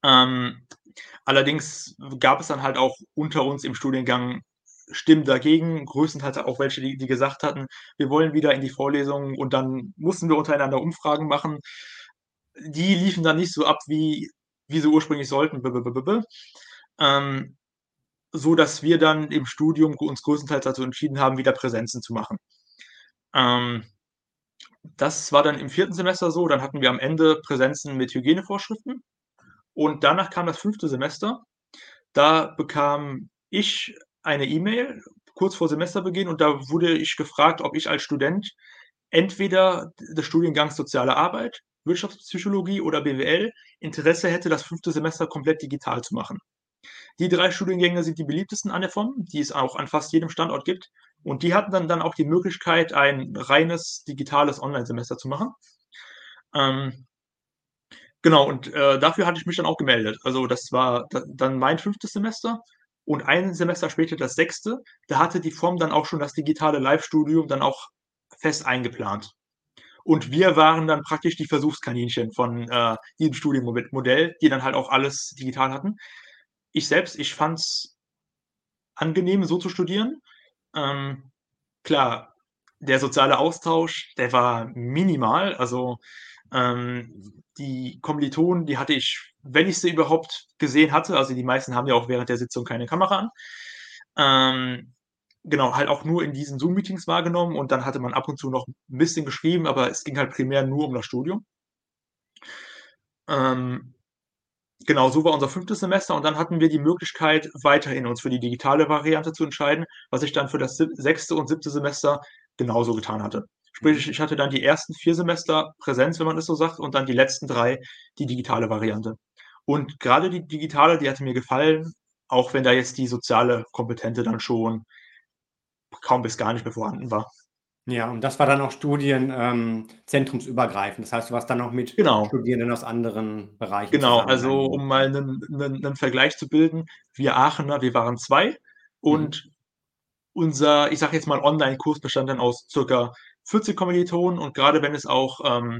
S2: Ähm, allerdings gab es dann halt auch unter uns im Studiengang Stimmen dagegen, größtenteils auch welche, die gesagt hatten: „Wir wollen wieder in die Vorlesungen“, und dann mussten wir untereinander Umfragen machen. Die liefen dann nicht so ab, wie sie ursprünglich sollten, ähm, sodass wir dann im Studium uns größtenteils dazu entschieden haben, wieder Präsenzen zu machen. Ähm, das war dann im 4. Semester so, dann hatten wir am Ende Präsenzen mit Hygienevorschriften und danach kam das 5. Semester. Da bekam ich eine E-Mail kurz vor Semesterbeginn und da wurde ich gefragt, ob ich als Student entweder des Studiengangs Soziale Arbeit, Wirtschaftspsychologie oder BWL Interesse hätte, das 5. Semester komplett digital zu machen. Die 3 Studiengänge sind die beliebtesten an der FOM, die es auch an fast jedem Standort gibt. Und die hatten dann auch die Möglichkeit, ein reines digitales Onlinesemester zu machen. Ähm, genau, und dafür hatte ich mich dann auch gemeldet. Also das war dann mein 5. Semester und ein Semester später das 6. Da hatte die FOM dann auch schon das digitale Live-Studium dann auch fest eingeplant. Und wir waren dann praktisch die Versuchskaninchen von diesem Studienmodell, die dann halt auch alles digital hatten. Ich fand es angenehm, so zu studieren. Ähm, klar, der soziale Austausch, der war minimal. Also, die Kommilitonen, die hatte ich, wenn ich sie überhaupt gesehen hatte, also die meisten haben ja auch während der Sitzung keine Kamera an, ähm, genau, halt auch nur in diesen Zoom-Meetings wahrgenommen und dann hatte man ab und zu noch 'n bisschen geschrieben, aber es ging halt primär nur um das Studium. Ähm, genau, so war unser 5. Semester und dann hatten wir die Möglichkeit, weiterhin uns für die digitale Variante zu entscheiden, was ich dann für das 6. und 7. Semester genauso getan hatte.
S1: Mhm.
S2: Sprich, ich hatte dann die ersten 4 Semester Präsenz, wenn man das so sagt, und dann die letzten 3 die digitale Variante. Und grade die digitale, die hatte mir gefallen, auch wenn da jetzt die soziale Komponente dann schon kaum bis gar nicht mehr vorhanden war.
S1: Ja, und das war dann auch zentrumsübergreifend. Das heißt, du warst dann auch mit
S2: Genau.
S1: Studierenden aus anderen Bereichen
S2: Genau,
S1: zusammen
S2: also um mal 'nen Vergleich zu bilden, wir Aachener, wir waren 2
S1: Mhm.
S2: und unser, ich sage jetzt mal, Onlinekurs bestand dann aus circa 40 Kommilitonen und grade wenn es auch,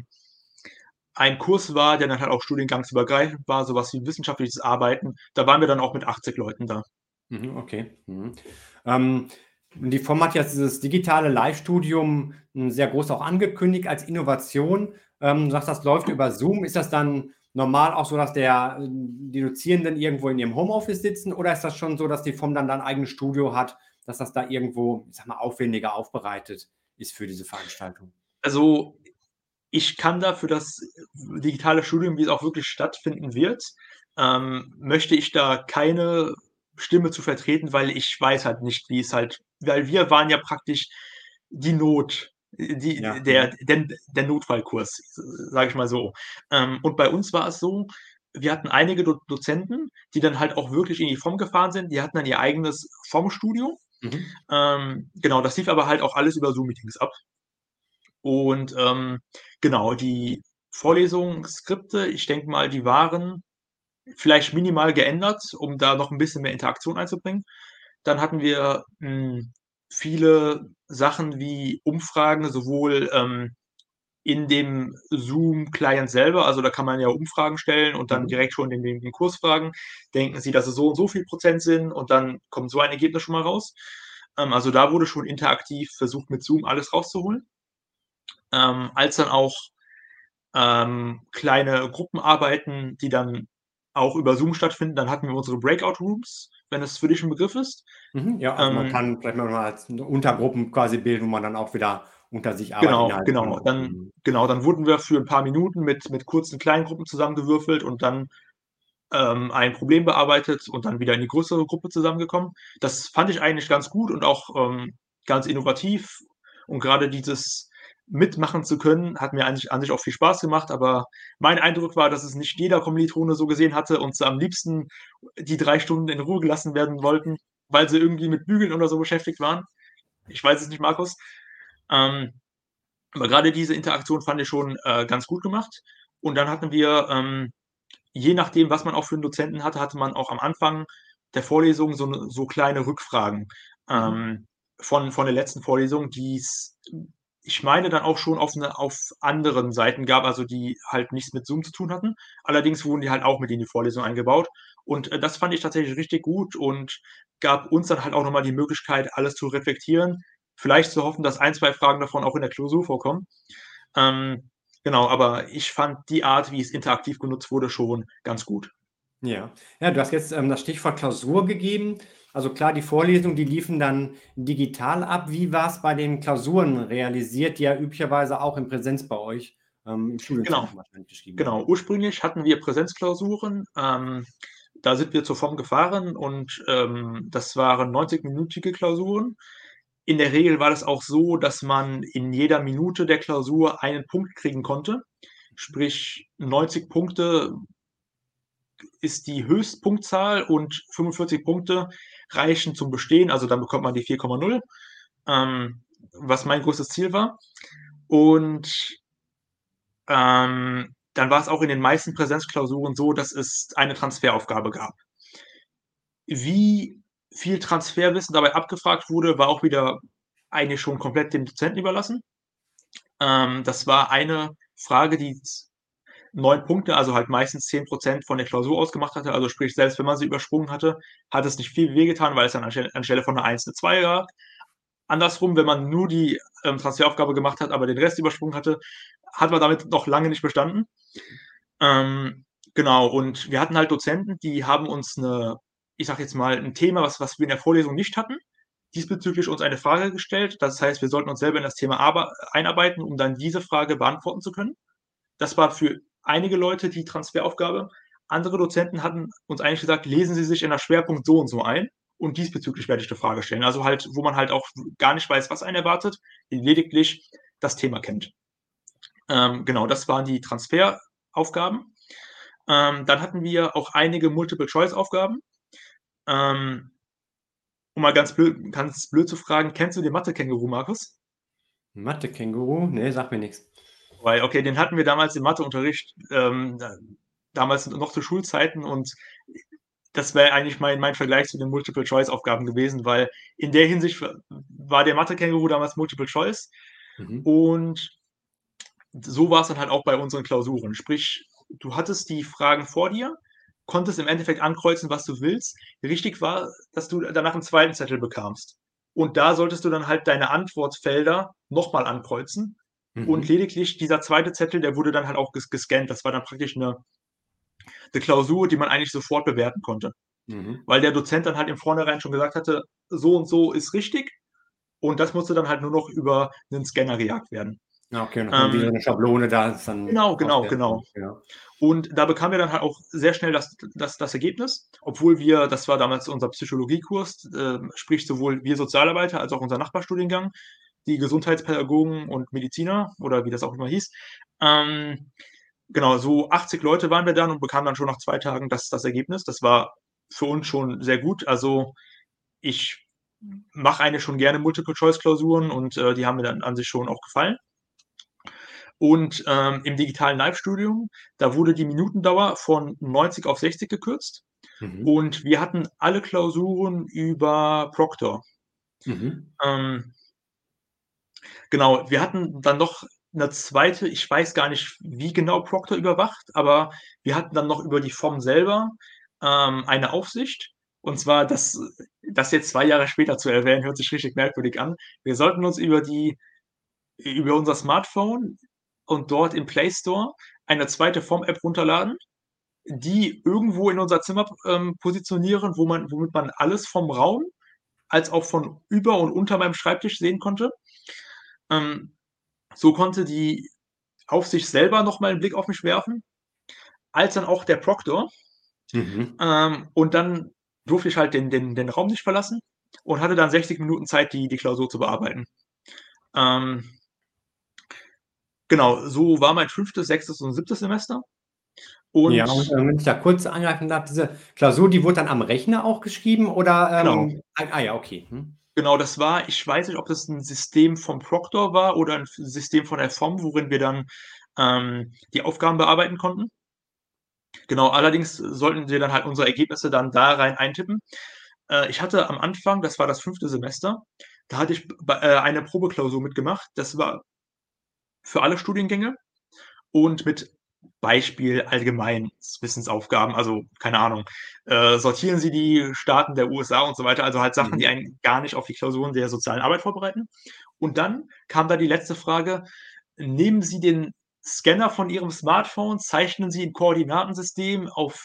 S2: ein Kurs war, der dann halt auch studiengangsübergreifend war, so was wie wissenschaftliches Arbeiten, da waren wir dann auch mit 80 Leuten da.
S1: Mhm, okay. Mhm. Ähm, die FOM hat jetzt dieses digitale Live-Studium, sehr groß auch angekündigt als Innovation. Du sagst, das läuft über Zoom. Ist das dann normal auch so, dass die Dozierenden irgendwo in ihrem Homeoffice sitzen oder ist das schon so, dass die FOM dann da 'n eigenes Studio hat, dass das da irgendwo, ich sage mal, aufwendiger aufbereitet ist für diese Veranstaltung?
S2: Also, ich kann da für das digitale Studium, wie es auch wirklich stattfinden wird, möchte ich da keine Stimme zu vertreten, weil ich weiß halt nicht, wie es halt, weil wir waren ja praktisch die Not
S1: Ja,
S2: der der Notfallkurs, sage ich mal so. Und bei uns war es so, wir hatten einige Dozenten, die dann halt auch wirklich in die FOM gefahren sind. Die hatten dann ihr eigenes FOM-Studio.
S1: mhm.
S2: Genau, das lief aber halt auch alles über Zoom-Meetings ab. Und, genau, die Vorlesungsskripte, ich denke mal, die waren vielleicht minimal geändert, um da noch 'n bisschen mehr Interaktion einzubringen. Dann hatten wir, viele Sachen wie Umfragen, sowohl, in dem Zoom-Client selber, also da kann man ja Umfragen stellen und dann
S1: Mhm.
S2: direkt schon den Kurs fragen. Denken Sie, dass es so und so viel Prozent sind? Und dann kommt so ein Ergebnis schon mal raus. Also da wurde schon interaktiv versucht, mit Zoom alles rauszuholen. Als dann auch kleine Gruppenarbeiten, die dann auch über Zoom stattfinden. Dann hatten wir unsere Breakout Rooms, wenn das für dich 'n Begriff ist.
S1: Mhm, ja, also man
S2: Ähm,
S1: kann vielleicht mal als Untergruppen quasi bilden, wo man dann auch wieder unter sich Arbeit
S2: genau,
S1: inhalten kann
S2: genau.
S1: auch. Mhm.
S2: Dann wurden wir für 'n paar Minuten mit kurzen Kleingruppen zusammengewürfelt und dann, ein Problem bearbeitet und dann wieder in die größere Gruppe zusammengekommen. Das fand ich eigentlich ganz gut und auch, ganz innovativ. Und grade dieses mitmachen zu können, hat mir eigentlich an sich auch viel Spaß gemacht, aber mein Eindruck war, dass es nicht jeder Kommilitone so gesehen hatte und sie am liebsten die 3 Stunden in Ruhe gelassen werden wollten, weil sie irgendwie mit Bügeln oder so beschäftigt waren. Ich weiß es nicht, Markus. Ähm, aber grade diese Interaktion fand ich schon, ganz gut gemacht. Und dann hatten wir, je nachdem, was man auch für 'n Dozenten hatte, hatte man auch am Anfang der Vorlesung so kleine Rückfragen,
S1: Mhm.
S2: von der letzten Vorlesung, die's ich meine dann auch schon auf anderen Seiten gab, also die halt nichts mit Zoom zu tun hatten. Allerdings wurden die halt auch mit in die Vorlesung eingebaut und, das fand ich tatsächlich richtig gut und gab uns dann halt auch noch mal die Möglichkeit, alles zu reflektieren, vielleicht zu hoffen, dass 1, 2 Fragen davon auch in der Klausur vorkommen. Ähm, genau, aber ich fand die Art, wie es interaktiv genutzt wurde, schon ganz gut.
S1: Ja. Ja, du hast jetzt, das Stichwort Klausur gegeben. Also klar, die Vorlesungen, die liefen dann digital ab. Wie war es bei den Klausuren realisiert, die ja üblicherweise auch in Präsenz bei euch, im
S2: Genau,
S1: Studienzentrum wahrscheinlich geschrieben
S2: genau.
S1: werden?
S2: Ursprünglich hatten wir Präsenzklausuren, da sind wir zur Form gefahren und, das waren 90-minütige Klausuren. In der Regel war das auch so, dass man in jeder Minute der Klausur einen Punkt kriegen konnte. Sprich, 90 Punkte ist die Höchstpunktzahl und 45 Punkte reichen zum Bestehen, also dann bekommt man die 4,0, was mein größtes Ziel war. Und, dann war es auch in den meisten Präsenzklausuren so, dass es eine Transferaufgabe gab. Wie viel Transferwissen dabei abgefragt wurde, war auch wieder eigentlich schon komplett dem Dozenten überlassen. Das war eine Frage, die 9 Punkte, also halt meistens 10% von der Klausur ausgemacht hatte. Also sprich, selbst wenn man sie übersprungen hatte, hat es nicht viel wehgetan, weil es dann anstelle von 'ner 1 'ne 2 gab. Andersrum, wenn man nur die, Transferaufgabe gemacht hat, aber den Rest übersprungen hatte, hat man damit noch lange nicht bestanden. Genau, und wir hatten halt Dozenten, die haben uns 'ne, ich sage jetzt mal, 'n Thema, was wir in der Vorlesung nicht hatten, diesbezüglich uns eine Frage gestellt. Das heißt, wir sollten uns selber in das Thema einarbeiten, um dann diese Frage beantworten zu können. Das war für einige Leute die Transferaufgabe. Andere Dozenten hatten uns eigentlich gesagt: „Lesen Sie sich in der Schwerpunkt so und so ein und diesbezüglich werde ich 'ne Frage stellen.“ Also halt, wo man halt auch gar nicht weiß, was einen erwartet, lediglich das Thema kennt. Genau, das waren die Transferaufgaben. Dann hatten wir auch einige Multiple-Choice-Aufgaben. Ähm, um mal ganz blöd zu fragen: „Kennst du den Mathe-Känguru, Markus?“
S1: Mathe-Känguru? Ne, sagt mir nix.
S2: Weil okay, den hatten wir damals im Matheunterricht, damals noch zu Schulzeiten und das wäre eigentlich mein Vergleich zu den Multiple-Choice-Aufgaben gewesen, weil in der Hinsicht war der Mathe-Känguru damals Multiple Choice
S1: Mhm.
S2: und so war's dann halt auch bei unseren Klausuren. Sprich, du hattest die Fragen vor dir, konntest im Endeffekt ankreuzen, was du willst. Wichtig war, dass du danach 'n zweiten Zettel bekamst. Und da solltest du dann halt deine Antwortfelder noch mal ankreuzen und
S1: Mhm.
S2: lediglich dieser zweite Zettel, der wurde dann halt auch gescannt. Das war dann praktisch 'ne Klausur, die man eigentlich sofort bewerten konnte,
S1: Mhm.
S2: weil der Dozent dann halt im Vornherein schon gesagt hatte: „So und so ist richtig“ und das musste dann halt nur noch über 'nen Scanner gejagt werden.
S1: Ah, okay, und dann kommt wie so
S2: Ähm,
S1: 'ne Schablone da ist dann
S2: genau, genau, genau.
S1: auswertend, ja.
S2: Und da bekamen wir dann halt auch sehr schnell das Ergebnis, obwohl wir, das war damals unser Psychologiekurs, sprich sowohl wir Sozialarbeiter als auch unser Nachbarstudiengang, die Gesundheitspädagogen und Mediziner oder wie das auch immer hieß. Genau, so 80 Leute waren wir dann und bekamen dann schon nach 2 Tagen das Ergebnis. Das war für uns schon sehr gut. Also, ich mache eigentlich schon gerne Multiple-Choice-Klausuren und, die haben mir dann an sich schon auch gefallen. Und, im digitalen Live-Studium, da wurde die Minutendauer von 90 auf 60 gekürzt
S1: Mhm.
S2: und wir hatten alle Klausuren über Proctor.
S1: Mhm.
S2: Ähm, genau, wir hatten dann noch 'ne zweite, ich weiß gar nicht, wie genau Proctor überwacht, aber wir hatten dann noch über die FOM selber, eine Aufsicht. Und zwar das jetzt 2 Jahre später zu erwähnen, hört sich richtig merkwürdig an. Wir sollten uns über unser Smartphone und dort im Play Store eine zweite FOM-App runterladen, die irgendwo in unser Zimmer positionieren, womit man alles vom Raum als auch von über und unter meinem Schreibtisch sehen konnte. Ähm, so konnte die Aufsicht selber noch mal 'n Blick auf mich werfen, als dann auch der Proktor.
S1: Mhm.
S2: Und dann durfte ich halt den Raum nicht verlassen und hatte dann 60 Minuten Zeit, die Klausur zu bearbeiten. Ähm, genau, so war mein 5., 6. und 7. Semester
S1: Ja, und,
S2: und
S1: wenn ich da kurz eingreifen darf, diese Klausur, die wurde dann am Rechner auch geschrieben oder,
S2: genau.
S1: ja, okay. Mhm.
S2: Genau, das war, ich weiß nicht, ob das 'n System vom Proktor war oder 'n System von der FOM, worin wir dann, die Aufgaben bearbeiten konnten. Genau, allerdings sollten wir dann halt unsere Ergebnisse dann da rein eintippen. Ich hatte am Anfang, das war das 5. Semester, da hatte ich eine Probeklausur mitgemacht. Das war für alle Studiengänge und mit Beispiel Allgemeinwissensaufgaben. Also, keine Ahnung, sortieren Sie die Staaten der USA und so weiter, also halt Sachen, die
S1: Mhm.
S2: einen gar nicht auf die Klausuren der sozialen Arbeit vorbereiten. Und dann kam da die letzte Frage: Nehmen Sie den Scanner von Ihrem Smartphone, zeichnen Sie 'n Koordinatensystem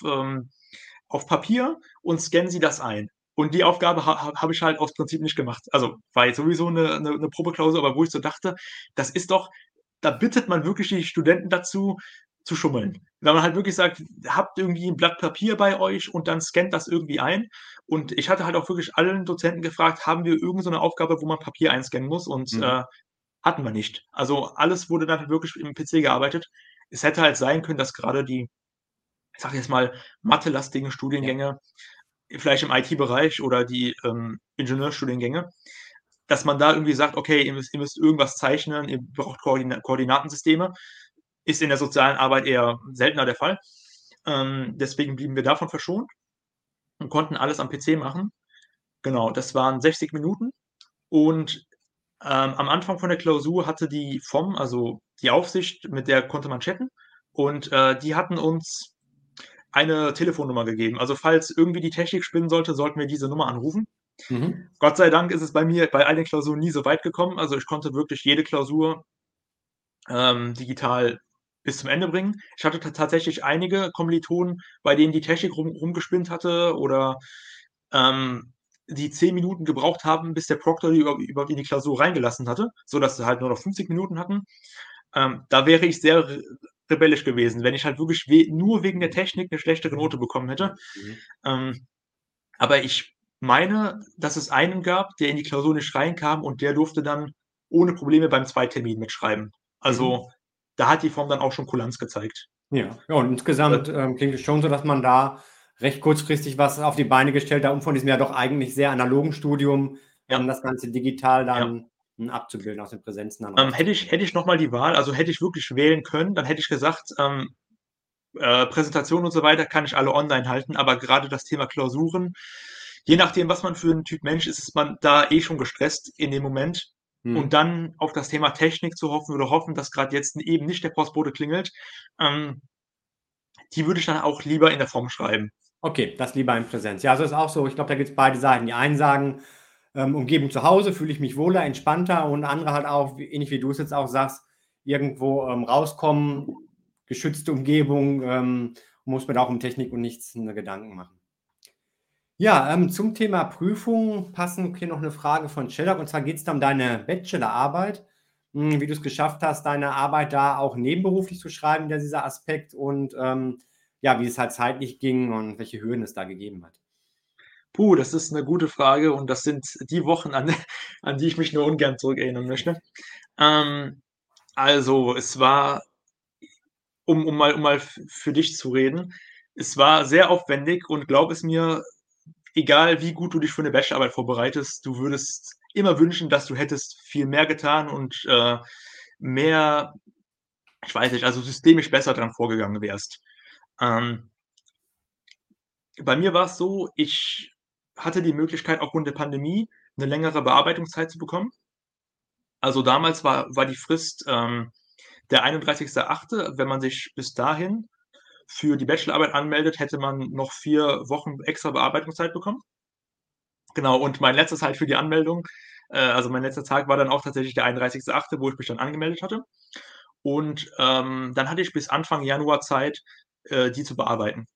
S2: auf Papier und scannen Sie das ein. Und die Aufgabe habe ich halt aus Prinzip nicht gemacht. Also, war jetzt sowieso 'ne Probeklausur, aber wo ich so dachte, das ist doch, da bittet man wirklich die Studenten dazu, zu schummeln. Wenn man halt wirklich sagt: „Habt irgendwie 'n Blatt Papier bei euch und dann scannt das irgendwie ein.“ Und ich hatte halt auch wirklich allen Dozenten gefragt: „Haben wir irgend so 'ne Aufgabe, wo man Papier einscannen muss?“ Und,
S1: Mhm.
S2: hatten wir nicht. Also, alles wurde dann wirklich im PC gearbeitet. Es hätte halt sein können, dass grade die, ich sage jetzt mal, mathelastigen
S1: Ja.
S2: Studiengänge, vielleicht im IT-Bereich oder die, Ingenieurstudiengänge, dass man da irgendwie sagt: „Okay, ihr müsst irgendwas zeichnen, ihr braucht Koordinatensysteme.“ Ist in der sozialen Arbeit eher seltener der Fall. Deswegen blieben wir davon verschont und konnten alles am PC machen. Genau, das waren 60 Minuten und, am Anfang von der Klausur hatte die FOM, also die Aufsicht, mit der konnte man chatten und, die hatten uns eine Telefonnummer gegeben. Also, falls irgendwie die Technik spinnen sollte, sollten wir diese Nummer anrufen.
S1: Mhm.
S2: Gott sei Dank ist es bei mir bei all den Klausuren nie so weit gekommen. Also, ich konnte wirklich jede Klausur, digital bis zum Ende bringen. Ich hatte tatsächlich einige Kommilitonen, bei denen die Technik rumgespinnt hatte oder, ähm, die 10 Minuten gebraucht haben, bis der Proctor die überhaupt in die Klausur reingelassen hatte, sodass sie halt nur noch 50 Minuten hatten. Da wäre ich sehr rebellisch gewesen, wenn ich halt wirklich nur wegen der Technik 'ne schlechtere Note bekommen
S1: Ja.
S2: hätte.
S1: Mhm.
S2: Ähm, aber ich meine, dass es einen gab, der in die Klausur nicht reinkam und der durfte dann ohne Probleme beim Zweittermin mitschreiben.
S1: Mhm.
S2: Also, da hat die Form dann auch schon Kulanz gezeigt.
S1: Ja. Ja, und insgesamt, klingt es schon so, dass man da recht kurzfristig was auf die Beine gestellt hat, um von diesem ja doch eigentlich sehr analogen Studium,
S2: Ja,
S1: das Ganze digital
S2: ja.
S1: dann, abzubilden, aus den Präsenzen dann
S2: Hätte ich noch mal die Wahl, also, hätte ich wirklich wählen können, dann hätte ich gesagt, Präsentationen und so weiter kann ich alle online halten, aber grade das Thema Klausuren, je nachdem, was man für 'n Typ Mensch ist, ist man da eh schon gestresst in dem Moment. Und
S1: Mhm.
S2: dann auf das Thema Technik zu hoffen oder hoffen, dass grad jetzt eben nicht der Postbote klingelt, ähm, die würde ich dann auch lieber in der Form schreiben.
S1: Okay, das lieber in Präsenz. Ja, also ist auch so, ich glaube, da gibt's beide Seiten. Die einen sagen, Umgebung zu Hause fühle ich mich wohler, entspannter und andere halt auch, wie ähnlich wie du es jetzt auch sagst, irgendwo, rauskommen, geschützte Umgebung, muss mir da auch um Technik und nichts, Gedanken machen. Ja, zum Thema Prüfung passend hier noch eine Frage von Sheldon, und zwar geht es da um deine Bachelorarbeit, wie du es geschafft hast, deine Arbeit da auch nebenberuflich zu schreiben, dieser Aspekt und, ja, wie es halt zeitlich ging und welche Hürden es da gegeben hat.
S2: Puh, das ist 'ne gute Frage und das sind die Wochen, an die ich mich nur ungern zurückerinnern möchte. Ähm, also, es war, um mal für dich zu reden, es war sehr aufwendig und glaub es mir, egal wie gut du dich für 'ne Bachelorarbeit vorbereitest, du würdest immer wünschen, dass du hättest viel mehr getan und, mehr, ich weiß nicht, also systemisch besser dran vorgegangen wärst. Ähm, bei mir war's so, ich hatte die Möglichkeit, aufgrund der Pandemie 'ne längere Bearbeitungszeit zu bekommen. Also, damals war die Frist, der 31.8. Wenn man sich bis dahin für die Bachelorarbeit anmeldet, hätte man noch 4 Wochen extra Bearbeitungszeit bekommen. Genau, und mein letztes halt für die Anmeldung, also mein letzter Tag war dann auch tatsächlich der 31.8., wo ich mich dann angemeldet hatte. Und, dann hatte ich bis Anfang Januar Zeit, die zu bearbeiten.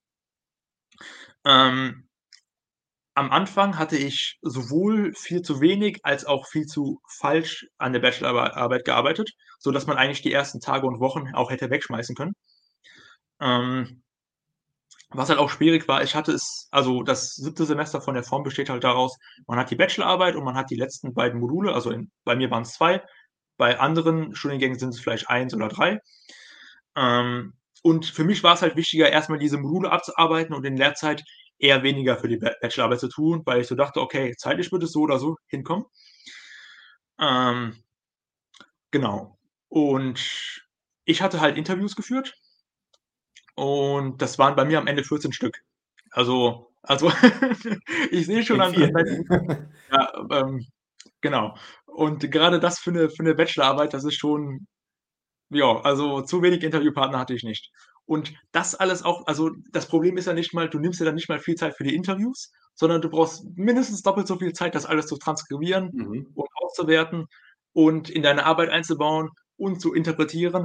S2: Ähm, am Anfang hatte ich sowohl viel zu wenig als auch viel zu falsch an der Bachelorarbeit gearbeitet, sodass man eigentlich die ersten Tage und Wochen auch hätte wegschmeißen können. Ähm, was halt auch schwierig war, ich hatte es, also das 7. Semester von der Form besteht halt daraus, man hat die Bachelorarbeit und man hat die letzten beiden Module, also bei mir waren's 2, bei anderen Studiengängen sind es vielleicht 1 oder 3. Und für mich war's halt wichtiger, erst mal diese Module abzuarbeiten und in der Zeit eher weniger für die Bachelorarbeit zu tun, weil ich so dachte: „Okay, zeitlich wird es so oder so hinkommen.“ Ähm, genau. Und ich hatte halt Interviews geführt und das waren bei mir am Ende 14 Stück. Also ich sehe schon
S1: Klingt
S2: an
S1: viel.
S2: deinem, ja, genau. Und grade das für 'ne Bachelorarbeit, das ist schon Ja, also zu wenig Interviewpartner hatte ich nicht. Und das alles auch, also das Problem ist ja nicht mal, du nimmst dir dann nicht mal viel Zeit für die Interviews, sondern du brauchst mindestens doppelt so viel Zeit, das alles zu transkribieren
S1: Mhm.
S2: und auszuwerten und in deine Arbeit einzubauen und zu interpretieren.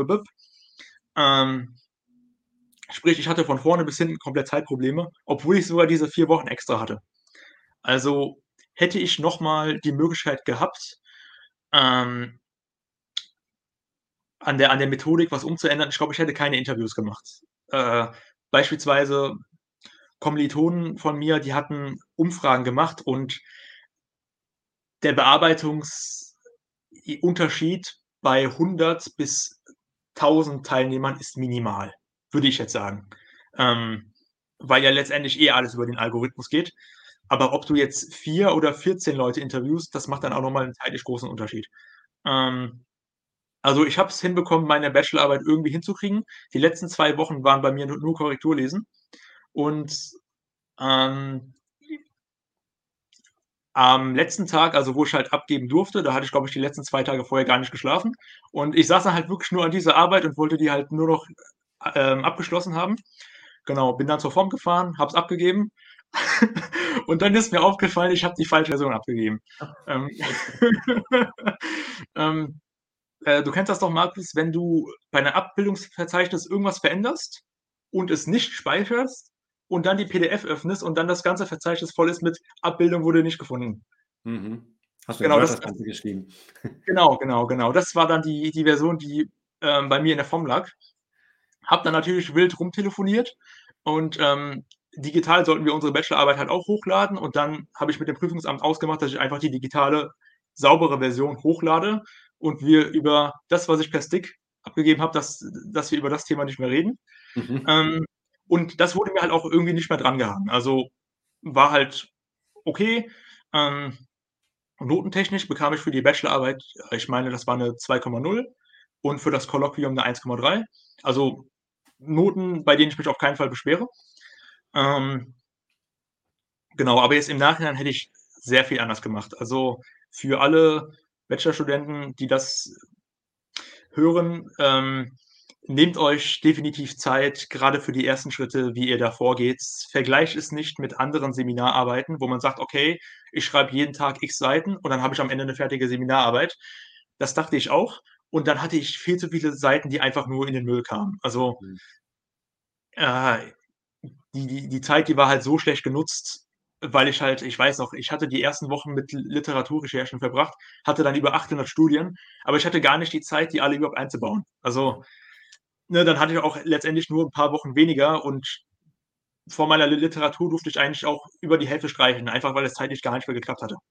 S2: Ähm, sprich, ich hatte von vorne bis hinten komplett Zeitprobleme, obwohl ich sogar diese 4 Wochen extra hatte. Also, hätte ich noch mal die Möglichkeit gehabt, ähm, an der Methodik was umzuändern, ich glaube, ich hätte keine Interviews gemacht. Äh, beispielsweise Kommilitonen von mir, die hatten Umfragen gemacht und der Bearbeitungs Unterschied bei 100 bis 1.000 Teilnehmern ist minimal, würde ich jetzt sagen. Ähm, weil ja letztendlich alles über den Algorithmus geht. Aber ob du jetzt 4 oder 14 Leute interviewst, das macht dann auch noch mal 'n zeitlich großen Unterschied. Ähm, also, ich habe es hinbekommen, meine Bachelorarbeit irgendwie hinzukriegen. Die letzten 2 Wochen waren bei mir nur Korrekturlesen und, ähm, am letzten Tag, also wo ich halt abgeben durfte, da hatte ich, glaube ich, die letzten 2 Tage vorher gar nicht geschlafen. Und ich saß dann halt wirklich nur an dieser Arbeit und wollte die halt nur noch, abgeschlossen haben. Genau, bin dann zur Form gefahren, habe es abgegeben und dann ist mir aufgefallen, ich habe die falsche Version abgegeben. Ähm, ähm, du kennst das doch, Markus, wenn du bei 'nem Abbildungsverzeichnis irgendwas veränderst und es nicht speicherst und dann die PDF öffnest und dann das ganze Verzeichnis voll ist mit Abbildung wurde nicht gefunden.
S1: Mhm. Hast du in
S2: Genau,
S1: Word
S2: das
S1: das Ganze geschrieben?
S2: genau. Das war dann die Version, die, bei mir in der FOM lag. Habe dann natürlich wild rumtelefoniert und, digital sollten wir unsere Bachelorarbeit halt auch hochladen und dann habe ich mit dem Prüfungsamt ausgemacht, dass ich einfach die digitale, saubere Version hochlade und wir über das, was ich per Stick abgegeben habe, dass wir über das Thema nicht mehr reden.
S1: Mhm.
S2: Ähm, und das wurde mir halt auch irgendwie nicht mehr drangehangen. Also, war halt okay. Ähm, notentechnisch bekam ich für die Bachelorarbeit, ich meine, das war 'ne 2,0 und für das Kolloquium 'ne 1,3. Also, Noten, bei denen ich mich auf keinen Fall beschwere. Ähm, genau, aber jetzt im Nachhinein hätte ich sehr viel anders gemacht. Also, für alle Bachelorstudenten, die das hören, nehmt euch definitiv Zeit, grade für die ersten Schritte, wie ihr da vorgeht. Vergleicht es nicht mit anderen Seminararbeiten, wo man sagt: „Okay, ich schreibe jeden Tag X Seiten und dann habe ich am Ende 'ne fertige Seminararbeit.“ Das dachte ich auch und dann hatte ich viel zu viele Seiten, die einfach nur in den Müll kamen. Also,
S1: Mhm.
S2: äh, die Zeit, die war halt so schlecht genutzt, weil ich weiß noch, ich hatte die ersten Wochen mit Literaturrecherchen verbracht, hatte dann über 800 Studien, aber ich hatte gar nicht die Zeit, die alle überhaupt einzubauen. Also, ne, dann hatte ich auch letztendlich nur 'n paar Wochen weniger und von meiner Literatur durfte ich eigentlich auch über die Hälfte streichen, einfach weil es zeitlich gar nicht mehr geklappt hatte.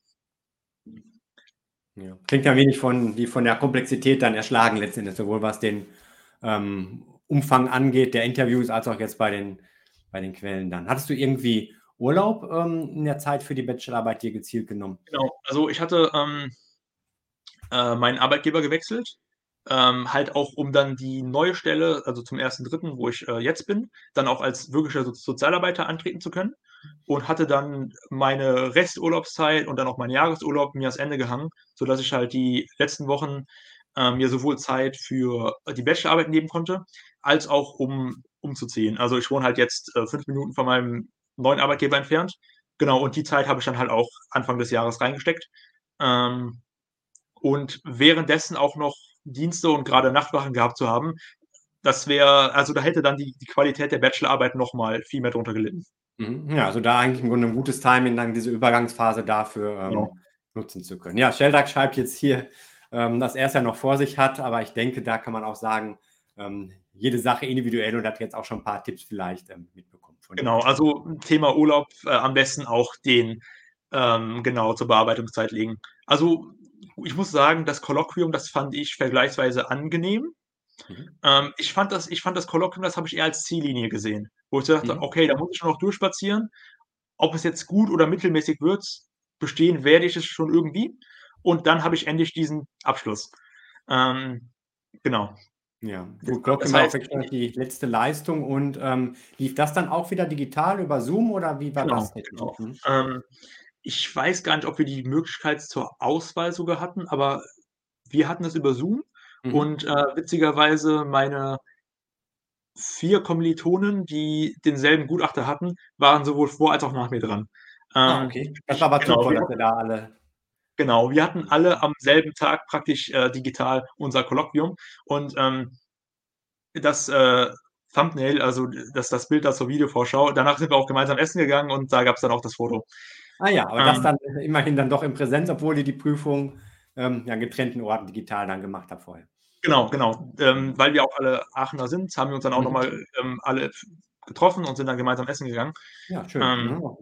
S1: Ja. Klingt ja wenig von der Komplexität dann erschlagen letztendlich, sowohl was den, Umfang angeht der Interviews, als auch jetzt bei den Quellen dann. Hattest du irgendwie Urlaub, in der Zeit für die Bachelorarbeit dir gezielt genommen?
S2: Genau, also ich hatte, meinen Arbeitgeber gewechselt, halt auch, um dann die neue Stelle, also zum 1.3., wo ich, jetzt bin, dann auch als wirklicher Sozialarbeiter antreten zu können und hatte dann meine Resturlaubszeit und dann auch meinen Jahresurlaub mir ans Ende gehangen, sodass ich halt die letzten Wochen, mir sowohl Zeit für die Bachelorarbeit nehmen konnte, als auch um umzuziehen. Also, ich wohne halt jetzt, 5 Minuten von meinem neuen Arbeitgeber entfernt. Genau, und die Zeit habe ich dann halt auch Anfang des Jahres reingesteckt. Ähm, und währenddessen auch noch Dienste und grade Nachtwachen gehabt zu haben, das wäre also, da hätte dann die Qualität der Bachelorarbeit noch mal viel mehr drunter gelitten.
S1: Mhm. Ja, also da eigentlich im Grunde 'n gutes Timing, dann diese Übergangsphase dafür,
S2: Genau.
S1: nutzen zu können. Ja, Sheldrak schreibt jetzt hier, dass er's ja noch vor sich hat, aber ich denke, da kann man auch sagen, jede Sache individuell und hat jetzt auch schon 'n paar Tipps vielleicht, mitbekommen von dir.
S2: Genau, also Thema Urlaub, am besten auch den, genau zur Bearbeitungszeit legen. Also, ich muss sagen, das Kolloquium, das fand ich vergleichsweise angenehm.
S1: Mhm.
S2: Ich fand das Kolloquium, das habe ich eher als Ziellinie gesehen, wo ich so dachte:
S1: Mhm.
S2: „Okay, da muss ich nur noch durchspazieren. Ob es jetzt gut oder mittelmäßig wird, bestehen werde ich es schon irgendwie und dann habe ich endlich diesen Abschluss.“ Ähm, genau.
S1: Ja,
S2: Das
S1: gut, Kolloquium
S2: das
S1: war auch
S2: heißt
S1: wirklich noch die letzte Leistung und, lief das dann auch wieder digital über Zoom oder wie war
S2: genau,
S1: das technisch?
S2: genau.
S1: Mhm.
S2: Ich weiß gar nicht, ob wir die Möglichkeit zur Auswahl sogar hatten, aber wir hatten es über Zoom
S1: Mhm.
S2: und, witzigerweise meine 4 Kommilitonen, die denselben Gutachter hatten, waren sowohl vor als auch nach mir dran.
S1: Ah, okay. Das war
S2: Sprich
S1: aber
S2: genau,
S1: Zufall, dass wir da alle
S2: wir hatten alle am selben Tag praktisch, digital unser Kolloquium und, das, Thumbnail, also das Bild da zur Videovorschau, danach sind wir auch gemeinsam essen gegangen und da gab's dann auch das Foto.
S1: ah ja, aber das
S2: Ähm,
S1: dann immerhin dann doch in Präsenz, obwohl ihr die Prüfung, ja, an getrennten Orten digital dann gemacht habt vorher.
S2: genau.
S1: Mhm.
S2: Weil wir auch alle Aachener sind, haben wir uns dann auch noch
S1: Mhm.
S2: mal, alle getroffen und sind dann gemeinsam essen gegangen.
S1: Ja, schön.
S2: Ähm,
S1: Mhm.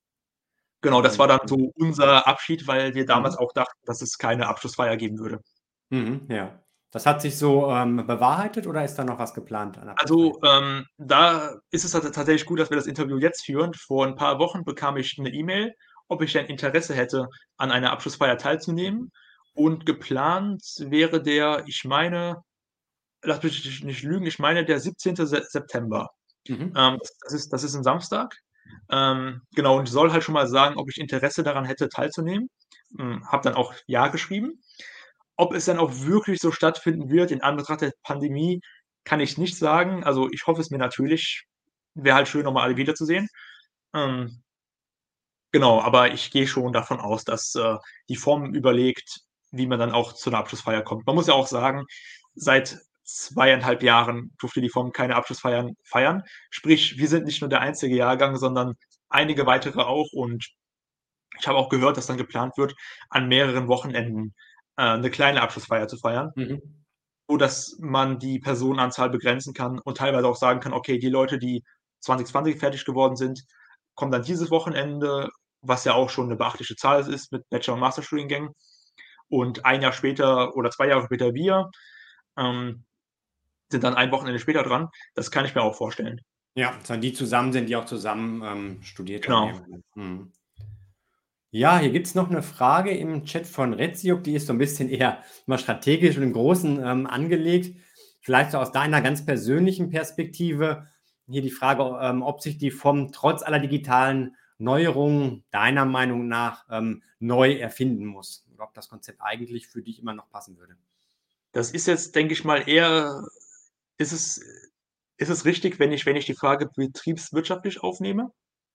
S2: genau, das
S1: Und
S2: war dann so unser Abschied, weil wir damals
S1: mhm.
S2: auch dachten, dass es keine Abschlussfeier geben würde.
S1: Mhm, ja. Das hat sich so, bewahrheitet oder ist da noch was geplant an Abschlussfeier?
S2: Also, da ist es tatsächlich gut, dass wir das Interview jetzt führen. Vor 'n paar Wochen bekam ich 'ne E-Mail, ob ich denn Interesse hätte, an einer Abschlussfeier teilzunehmen. Und geplant wäre der, ich meine, lass mich nicht lügen, ich meine, der 17. September.
S1: Mhm.
S2: Das ist 'n Samstag. Genau, und ich soll halt schon mal sagen, ob ich Interesse daran hätte, teilzunehmen. Habe dann auch ja geschrieben. Ob es dann auch wirklich so stattfinden wird in Anbetracht der Pandemie, kann ich nicht sagen. Also, ich hoffe es mir natürlich. Wäre halt schön, noch mal alle wiederzusehen. Ähm, genau, aber ich gehe schon davon aus, dass, die Form überlegt, wie man dann auch zu 'ner Abschlussfeier kommt. Man muss ja auch sagen, seit 2,5 Jahren durfte die Form keine Abschlussfeiern feiern. Sprich, wir sind nicht nur der einzige Jahrgang, sondern einige weitere auch und ich habe auch gehört, dass dann geplant wird, an mehreren Wochenenden, 'ne kleine Abschlussfeier zu feiern.
S1: Mhm.
S2: So dass man die Personenanzahl begrenzen kann und teilweise auch sagen kann: „Okay, die Leute, die 2020 fertig geworden sind, kommen dann dieses Wochenende“, was ja auch schon 'ne beachtliche Zahl ist mit Bachelor und Masterstudiengängen. Und 1 Jahr später oder 2 Jahre später wir, ähm, sind dann ein Wochenende später dran. Das kann ich mir auch vorstellen.
S1: Ja, dass dann die zusammen sind, die auch zusammen, studiert haben
S2: Genau.
S1: irgendwann. Mhm. Ja, hier gibt's noch 'ne Frage im Chat von Reziuk, die ist so 'n bisschen eher mal strategisch und im Großen, angelegt. Vielleicht so aus deiner ganz persönlichen Perspektive hier die Frage, ob sich die FOM trotz aller digitalen Neuerungen deiner Meinung nach, neu erfinden muss oder ob das Konzept eigentlich für dich immer noch passen würde?
S2: Das ist jetzt, denke ich mal, eher ist es ist es richtig, wenn ich die Frage betriebswirtschaftlich aufnehme?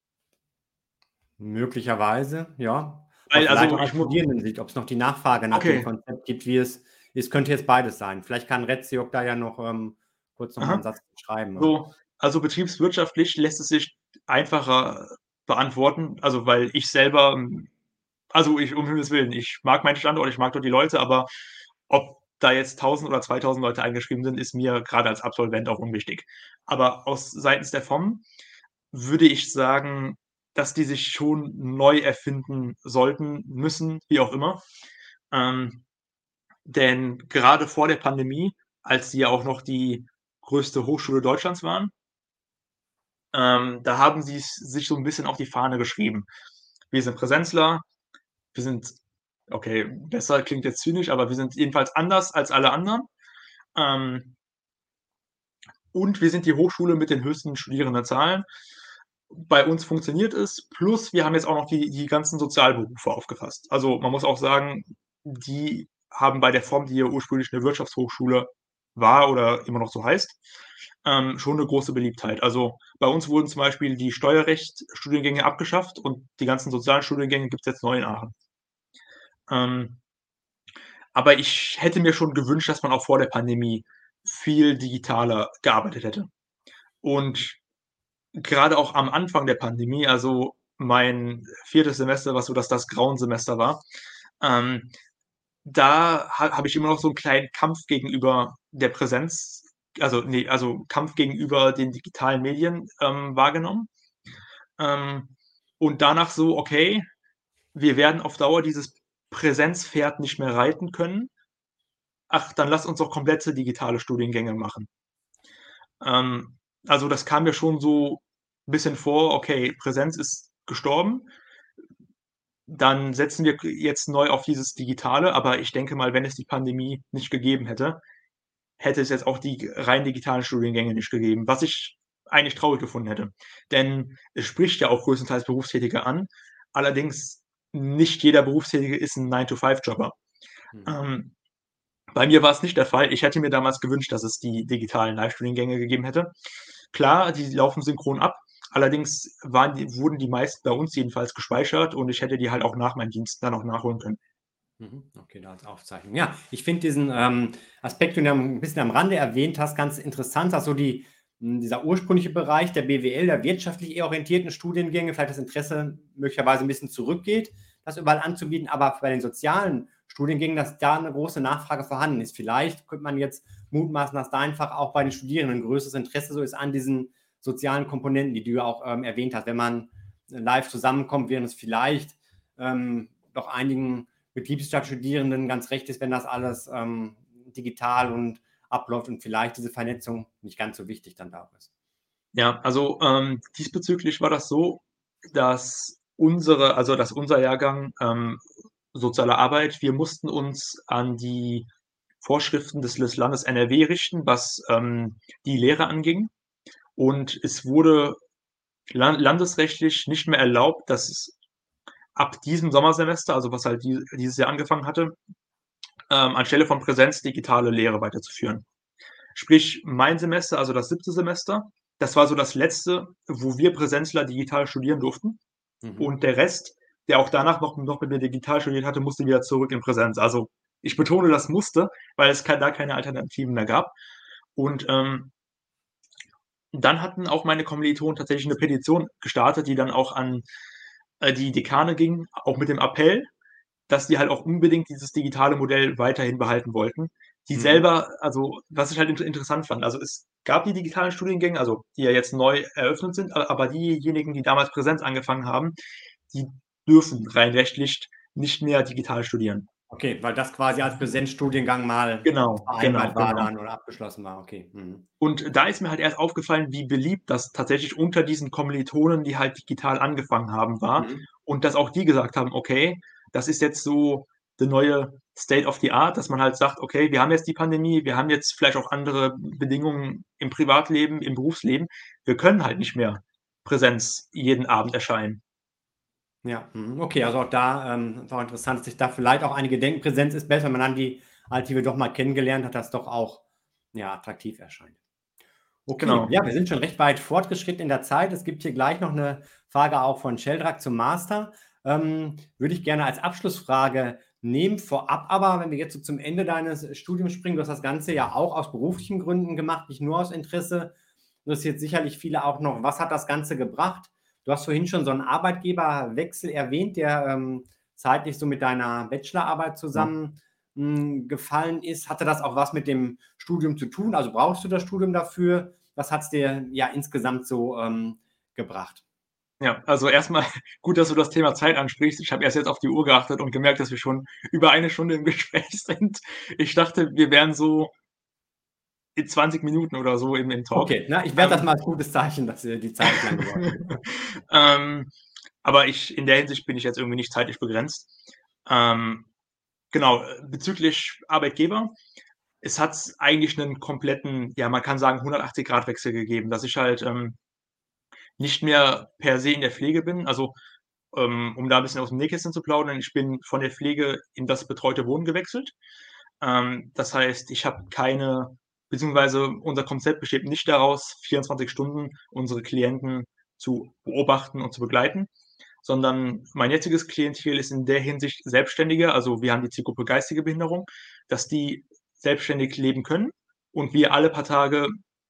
S1: Möglicherweise, ja. Aber
S2: Weil
S1: vielleicht
S2: also
S1: auch aus
S2: ich mu
S1: Studierendensicht, ob's noch die Nachfrage nach dem
S2: okay.
S1: Konzept gibt, wie es ist könnte jetzt beides sein. Vielleicht kann Reziuk da ja noch, kurz noch mal 'n
S2: Aha.
S1: Satz schreiben, ja.
S2: Also betriebswirtschaftlich lässt es sich einfacher beantworten, also, weil ich selber also, ich um Himmels Willen, ich mag meinen Standort, ich mag dort die Leute, aber ob da jetzt 1.000 oder 2.000 Leute eingeschrieben sind, ist mir grade als Absolvent auch unwichtig. Aber aus seitens der FOM würde ich sagen, dass die sich schon neu erfinden sollten, müssen, wie auch immer. Ähm, denn grade vor der Pandemie, als sie ja auch noch die größte Hochschule Deutschlands waren, da haben sie's sich so 'n bisschen auf die Fahne geschrieben. Wir sind Präsenzler, wir sind okay, besser klingt jetzt zynisch, aber wir sind jedenfalls anders als alle anderen. Ähm, und wir sind die Hochschule mit den höchsten Studierendenzahlen. Bei uns funktioniert es, plus wir haben jetzt auch noch die ganzen Sozialberufe aufgefasst. Also, man muss auch sagen, die haben bei der Form, die ja ursprünglich 'ne Wirtschaftshochschule war oder immer noch so heißt, schon 'ne große Beliebtheit. Also, bei uns wurden zum Beispiel die Steuerrecht-Studiengänge abgeschafft und die ganzen sozialen Studiengänge gibt's jetzt neu in Aachen. Ähm, aber ich hätte mir schon gewünscht, dass man auch vor der Pandemie viel digitaler gearbeitet hätte. Und grade auch am Anfang der Pandemie, also mein 4. Semester, was so das Grauensemester war, ähm, da habe ich immer noch so 'n kleinen Kampf gegenüber der Präsenz also Kampf gegenüber den digitalen Medien, wahrgenommen. Ähm, und danach so: „Okay, wir werden auf Dauer dieses Präsenzpferd nicht mehr reiten können. Ach, dann lass uns doch komplette digitale Studiengänge machen.“ also, das kam mir schon so bisschen vor: „Okay, Präsenz ist gestorben. Dann setzen wir jetzt neu auf dieses Digitale.“ Aber ich denke mal, wenn es die Pandemie nicht gegeben hätte, hätte es jetzt auch die rein digitalen Studiengänge nicht gegeben, was ich eigentlich traurig gefunden hätte. Denn es spricht ja auch größtenteils Berufstätige an. Allerdings nicht jeder Berufstätige ist 'n Nine-to-Five Jobber.
S1: Mhm.
S2: Ähm, Bei mir war es nicht der Fall. Ich hätte mir damals gewünscht, dass es die digitalen Live-Studiengänge gegeben hätte. Klar, die laufen synchron ab. Allerdings wurden die meisten bei uns jedenfalls gespeichert und ich hätte die halt auch nach meinem Dienst dann auch nachholen können.
S1: Okay, da als Aufzeichnung. Ja, ich finde diesen Aspekt, den du ja ein bisschen am Rande erwähnt hast, ganz interessant, dass so dieser ursprüngliche Bereich der BWL, der wirtschaftlich eher orientierten Studiengänge, vielleicht das Interesse möglicherweise ein bisschen zurückgeht, das überall anzubieten, aber bei den sozialen Studiengängen, dass da eine große Nachfrage vorhanden ist. Vielleicht könnte man jetzt mutmaßen, dass da einfach auch bei den Studierenden ein größeres Interesse so ist an diesen sozialen Komponenten, die du ja auch erwähnt hast. Wenn man live zusammenkommt, während es vielleicht doch einigen Betriebsstadtstudierenden ganz recht ist, wenn das alles digital und abläuft und vielleicht diese Vernetzung nicht ganz so wichtig dann da ist.
S2: Ja, also, diesbezüglich war das so, dass unser Jahrgang, Soziale Arbeit, wir mussten uns an die Vorschriften des Landes NRW richten, was, die Lehre anging. Und es wurde landesrechtlich nicht mehr erlaubt, dass es ab diesem Sommersemester, also was halt dieses Jahr angefangen hatte, anstelle von Präsenz digitale Lehre weiterzuführen. Sprich, mein Semester, also das 7. Semester, das war so das letzte, wo wir Präsenzler digital studieren durften. Und der Rest, der auch danach noch mit mir digital studiert hatte, musste wieder zurück in Präsenz. Also, ich betone das musste, weil es da keine Alternativen mehr gab. Und, dann hatten auch meine Kommilitonen tatsächlich 'ne Petition gestartet, die dann auch an, die Dekane ging, auch mit dem Appell, dass die halt auch unbedingt dieses digitale Modell weiterhin behalten wollten. Die selber, also, was ich halt interessant fand, also, es gab die digitalen Studiengänge, also, die ja jetzt neu eröffnet sind, aber diejenigen, die damals Präsenz angefangen haben, die dürfen rein rechtlich nicht mehr digital studieren.
S1: Okay, weil das quasi als Präsenzstudiengang mal
S2: Genau, genau,
S1: vereinbart war
S2: genau.
S1: dann oder abgeschlossen war. Okay.
S2: Und da ist mir halt erst aufgefallen, wie beliebt das tatsächlich unter diesen Kommilitonen, die halt digital angefangen haben, war
S1: Mhm.
S2: und dass auch die gesagt haben: „Okay, das ist jetzt so the neue State of the Art“, dass man halt sagt: „Okay, wir haben jetzt die Pandemie, wir haben jetzt vielleicht auch andere Bedingungen im Privatleben, im Berufsleben. Wir können halt nicht mehr Präsenz jeden Abend erscheinen.“
S1: Ja, okay, also auch da ist auch interessant, dass sich da vielleicht auch einige denken, Präsenz ist besser, wenn man dann die Alternative doch mal kennengelernt hat, das doch auch ja, attraktiv erscheint. Okay,
S2: Genau.
S1: ja, wir sind schon recht weit fortgeschritten in der Zeit. Es gibt hier gleich noch eine Frage auch von Sheldrak zum Master. Würde ich gerne als Abschlussfrage nehmen. Vorab aber, wenn wir jetzt so zum Ende deines Studiums springen, du hast das Ganze ja auch aus beruflichen Gründen gemacht, nicht nur aus Interesse. Interessiert sicherlich viele auch noch, was hat das Ganze gebracht? Du hast vorhin schon so einen Arbeitgeberwechsel erwähnt, der zeitlich so mit deiner Bachelorarbeit
S2: Ja.
S1: zusammen gefallen ist. Hatte das auch was mit dem Studium zu tun? Also brauchst du das Studium dafür? Was hat es dir ja insgesamt so gebracht?
S2: Ja, also erstmal gut, dass du das Thema Zeit ansprichst. Ich habe erst jetzt auf die Uhr geachtet und gemerkt, dass wir schon über 1 Stunde im Gespräch sind. Ich dachte, wir wären so in 20 Minuten oder so im Talk.
S1: Okay, na, ich werte das
S2: Ähm,
S1: mal als gutes Zeichen, dass die Zeit nicht lang geworden ist.
S2: ähm, aber in der Hinsicht bin ich jetzt irgendwie nicht zeitlich begrenzt. Ähm, genau, bezüglich Arbeitgeber, es hat eigentlich einen kompletten, ja, man kann sagen, 180-Grad-Wechsel gegeben, dass ich halt, nicht mehr per se in der Pflege bin. Also, um da 'n bisschen aus dem Nähkästchen zu plaudern, ich bin von der Pflege in das betreute Wohnen gewechselt. Das heißt, ich habe keine, beziehungsweise unser Konzept besteht nicht daraus, 24 Stunden unsere Klienten zu beobachten und zu begleiten, sondern mein jetziges Klientel ist in der Hinsicht selbstständiger. Also, wir haben die Zielgruppe geistige Behinderung, dass die selbstständig leben können und wir alle paar Tage,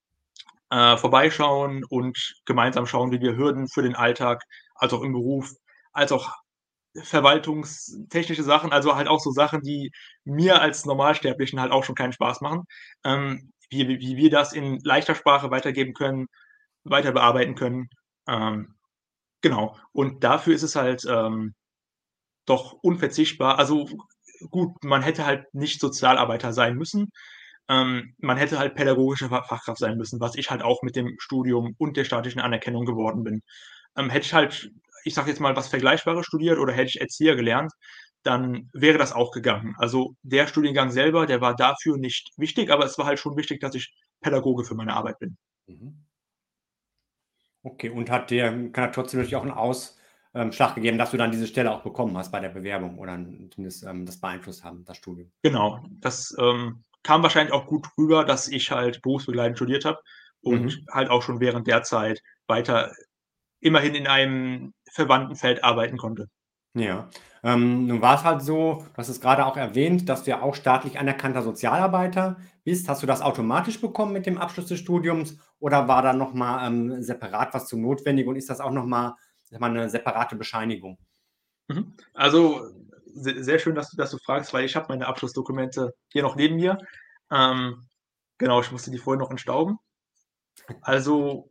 S2: vorbeischauen und gemeinsam schauen, wie wir Hürden für den Alltag, als auch im Beruf, als auch verwaltungstechnische Sachen, also halt auch so Sachen, die mir als Normalsterblichen halt auch schon keinen Spaß machen, wie wir das in leichter Sprache weitergeben können, weiter bearbeiten können. Ähm, genau. Und dafür ist es halt, doch unverzichtbar. Also gut, man hätte halt nicht Sozialarbeiter sein müssen. Man hätte halt pädagogische Fachkraft sein müssen, was ich halt auch mit dem Studium und der staatlichen Anerkennung geworden bin. Hätte ich halt, ich sage jetzt mal, was Vergleichbares studiert oder hätte ich Erzieher gelernt, dann wäre das auch gegangen. Also, der Studiengang selber, der war dafür nicht wichtig, aber es war halt schon wichtig, dass ich Pädagoge für meine Arbeit bin.
S1: Mhm. Okay, und kann er trotzdem natürlich auch einen Schlag gegeben, dass du dann diese Stelle auch bekommen hast bei der Bewerbung oder zumindest das beeinflusst haben, das Studium?
S2: Genau, das kam wahrscheinlich auch gut rüber, dass ich halt berufsbegleitend studiert habe und
S1: Mhm.
S2: halt auch schon während der Zeit weiter immerhin in einem verwandten Feld arbeiten konnte.
S1: Ja. Nun war es halt so, du hast es gerade auch erwähnt, dass du ja auch staatlich anerkannter Sozialarbeiter bist. Hast du das automatisch bekommen mit dem Abschluss des Studiums oder war da noch mal, separat was zu notwendig und ist das auch noch mal, sage mal, 'ne separate Bescheinigung?
S2: Also, sehr schön, dass du fragst, weil ich habe meine Abschlussdokumente hier noch neben mir. Ähm, genau, ich musste die vorhin noch entstauben. Also,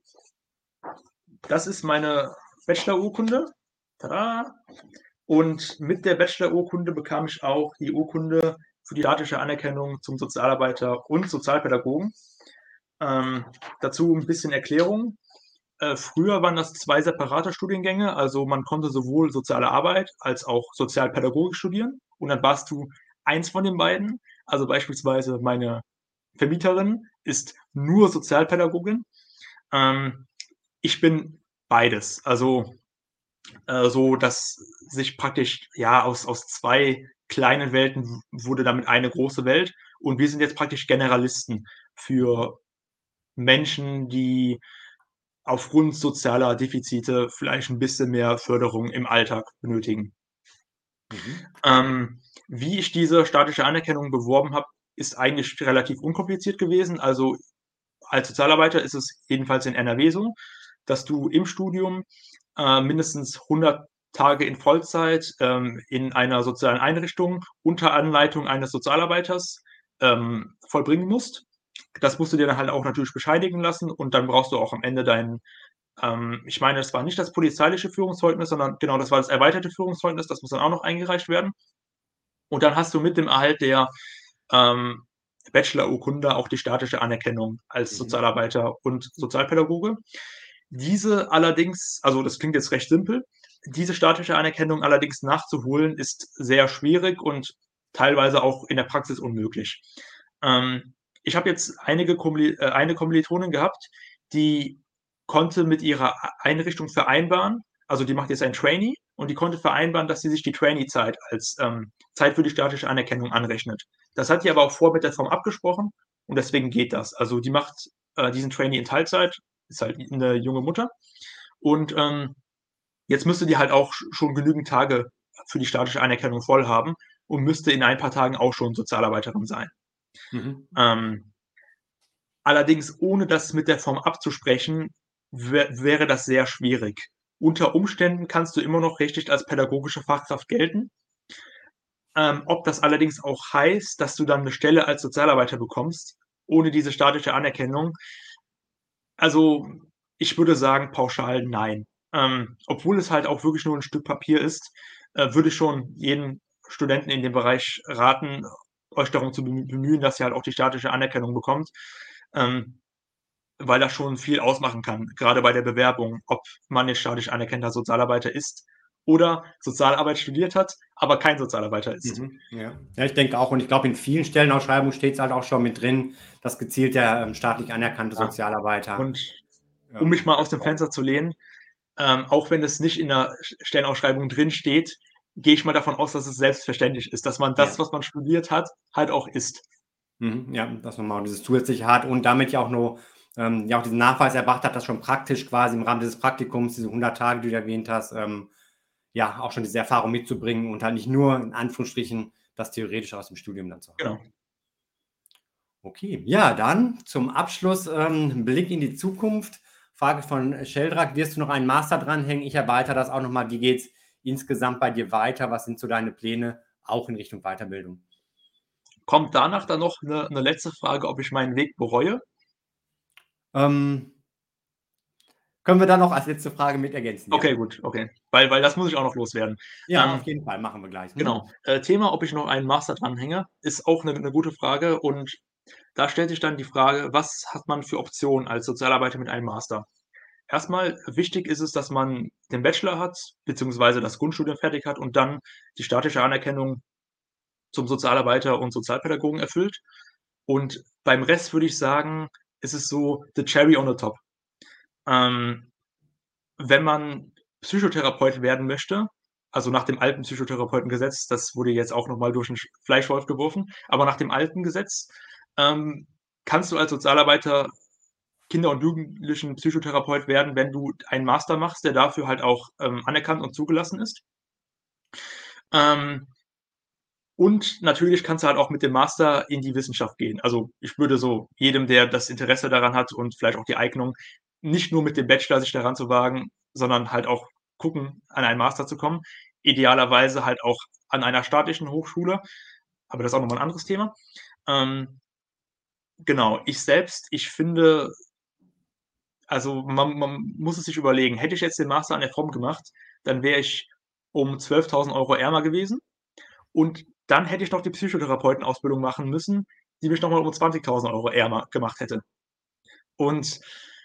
S2: das ist meine Bachelorurkunde. Tada! Und mit der Bachelorurkunde bekam ich auch die Urkunde für die staatliche Anerkennung zum Sozialarbeiter und Sozialpädagogen. Ähm, dazu 'n bisschen Erklärung. Früher waren das 2 separate Studiengänge, also man konnte sowohl Soziale Arbeit als auch Sozialpädagogik studieren und dann warst du eins von den beiden. Also, beispielsweise meine Vermieterin ist nur Sozialpädagogin. Ähm, ich bin beides. Also, so, dass sich praktisch, ja, aus 2 kleinen Welten wurde damit eine große Welt und wir sind jetzt praktisch Generalisten für Menschen, die aufgrund sozialer Defizite vielleicht 'n bisschen mehr Förderung im Alltag benötigen.
S1: Mhm.
S2: Wie ich diese staatliche Anerkennung beworben habe, ist eigentlich relativ unkompliziert gewesen. Also, als Sozialarbeiter ist es jedenfalls in NRW so, dass du im Studium, mindestens 100 Tage in Vollzeit, in einer sozialen Einrichtung unter Anleitung eines Sozialarbeiters, vollbringen musst. Das musst du dir dann halt auch natürlich bescheinigen lassen und dann brauchst du auch am Ende dein ich meine, das war nicht das polizeiliche Führungszeugnis, sondern genau, das war das erweiterte Führungszeugnis, das muss dann auch noch eingereicht werden. Und dann hast du mit dem Erhalt der, ähm, Bachelorurkunde auch die staatliche Anerkennung als
S1: Mhm.
S2: Sozialarbeiter und Sozialpädagoge. Diese allerdings also, das klingt jetzt recht simpel, diese staatliche Anerkennung allerdings nachzuholen, ist sehr schwierig und teilweise auch in der Praxis unmöglich. Ich habe jetzt eine Kommilitonin gehabt, die konnte mit ihrer Einrichtung vereinbaren also, die macht jetzt ein Trainee und die konnte vereinbaren, dass sie sich die Trainee-Zeit als, Zeit für die staatliche Anerkennung anrechnet. Das hat die aber auch vorher mit der Firma abgesprochen und deswegen geht das. Also, die macht, diesen Trainee in Teilzeit, ist halt 'ne junge Mutter und, jetzt müsste die halt auch schon genügend Tage für die staatliche Anerkennung voll haben und müsste in ein paar Tagen auch schon Sozialarbeiterin sein.
S1: Mhm.
S2: Ähm, allerdings ohne das mit der Firma abzusprechen, wäre das sehr schwierig. Unter Umständen kannst du immer noch rechtlich als pädagogische Fachkraft gelten. Ob das allerdings auch heißt, dass du dann 'ne Stelle als Sozialarbeiter bekommst, ohne diese staatliche Anerkennung, also, ich würde sagen pauschal nein. Obwohl es halt auch wirklich nur 'n Stück Papier ist, würde ich schon jedem Studenten in dem Bereich raten, euch darum zu bemühen, dass ihr halt auch die staatliche Anerkennung bekommt, ähm, weil das schon viel ausmachen kann, grade bei der Bewerbung, ob man jetzt staatlich anerkannter Sozialarbeiter ist oder Sozialarbeit studiert hat, aber kein Sozialarbeiter ist.
S1: Mhm. Ja. Ja, ich denke auch und ich glaube, in vielen Stellenausschreibungen steht's halt auch schon mit drin, dass gezielt der, staatlich anerkannte
S2: Ja.
S1: Sozialarbeiter,
S2: Und um mich mal aus dem
S1: gebraucht
S2: Fenster zu lehnen, auch wenn es nicht in der Stellenausschreibung drinsteht, gehe ich mal davon aus, dass es selbstverständlich ist, dass man
S1: Ja.
S2: das, was man studiert hat, halt auch ist.
S1: Mhm. Ja, dass man mal dieses zusätzliche hat und damit ja auch nur ja auch diesen Nachweis erbracht hat, dass schon praktisch quasi im Rahmen dieses Praktikums, diese 100 Tage, die du erwähnt hast, ja, auch schon diese Erfahrung mitzubringen und halt nicht nur in Anführungsstrichen das Theoretische aus dem Studium dann zu haben.
S2: Genau.
S1: Okay, ja, dann zum Abschluss, Blick in die Zukunft. Frage von Sheldrak: Wirst du noch einen Master dranhängen? Ich erweitere das auch noch mal. Wie geht's insgesamt bei dir weiter? Was sind so deine Pläne, auch in Richtung Weiterbildung?
S2: Kommt danach dann noch 'ne letzte Frage, ob ich meinen Weg bereue?
S1: Ähm, können wir dann noch als letzte Frage mit ergänzen, ja.
S2: Okay, gut, okay. Weil das muss ich auch noch loswerden.
S1: Ja, auf jeden Fall, machen wir gleich. Mhm.
S2: Genau. Thema, ob ich noch einen Master dranhänge, ist auch 'ne gute Frage und da stellt sich dann die Frage: Was hat man für Optionen als Sozialarbeiter mit einem Master? Erst mal wichtig ist es, dass man den Bachelor hat, beziehungsweise das Grundstudium fertig hat und dann die staatliche Anerkennung zum Sozialarbeiter und Sozialpädagogen erfüllt. Und beim Rest würde ich sagen, ist es so the cherry on the top. Ähm, wenn man Psychotherapeut werden möchte, also nach dem alten Psychotherapeutengesetz, das wurde jetzt auch noch mal durch 'n Fleischwolf geworfen, aber nach dem alten Gesetz, kannst du als Sozialarbeiter Kinder und Jugendlichen Psychotherapeut werden, wenn du einen Master machst, der dafür halt auch, anerkannt und zugelassen ist. Ähm, und natürlich kannst du halt auch mit dem Master in die Wissenschaft gehen. Also, ich würde so jedem, der das Interesse daran hat und vielleicht auch die Eignung, nicht nur mit dem Bachelor sich daran zu wagen, sondern halt auch gucken, an einen Master zu kommen. Idealerweise halt auch an einer staatlichen Hochschule, aber das ist auch noch mal 'n anderes Thema. Ähm, genau, ich finde, also, man muss es sich überlegen. Hätte ich jetzt den Master an der FOM gemacht, dann wäre ich um 12.000 € ärmer gewesen und dann hätte ich noch die Psychotherapeutenausbildung machen müssen, die mich noch mal um 20.000 € ärmer gemacht hätte. Und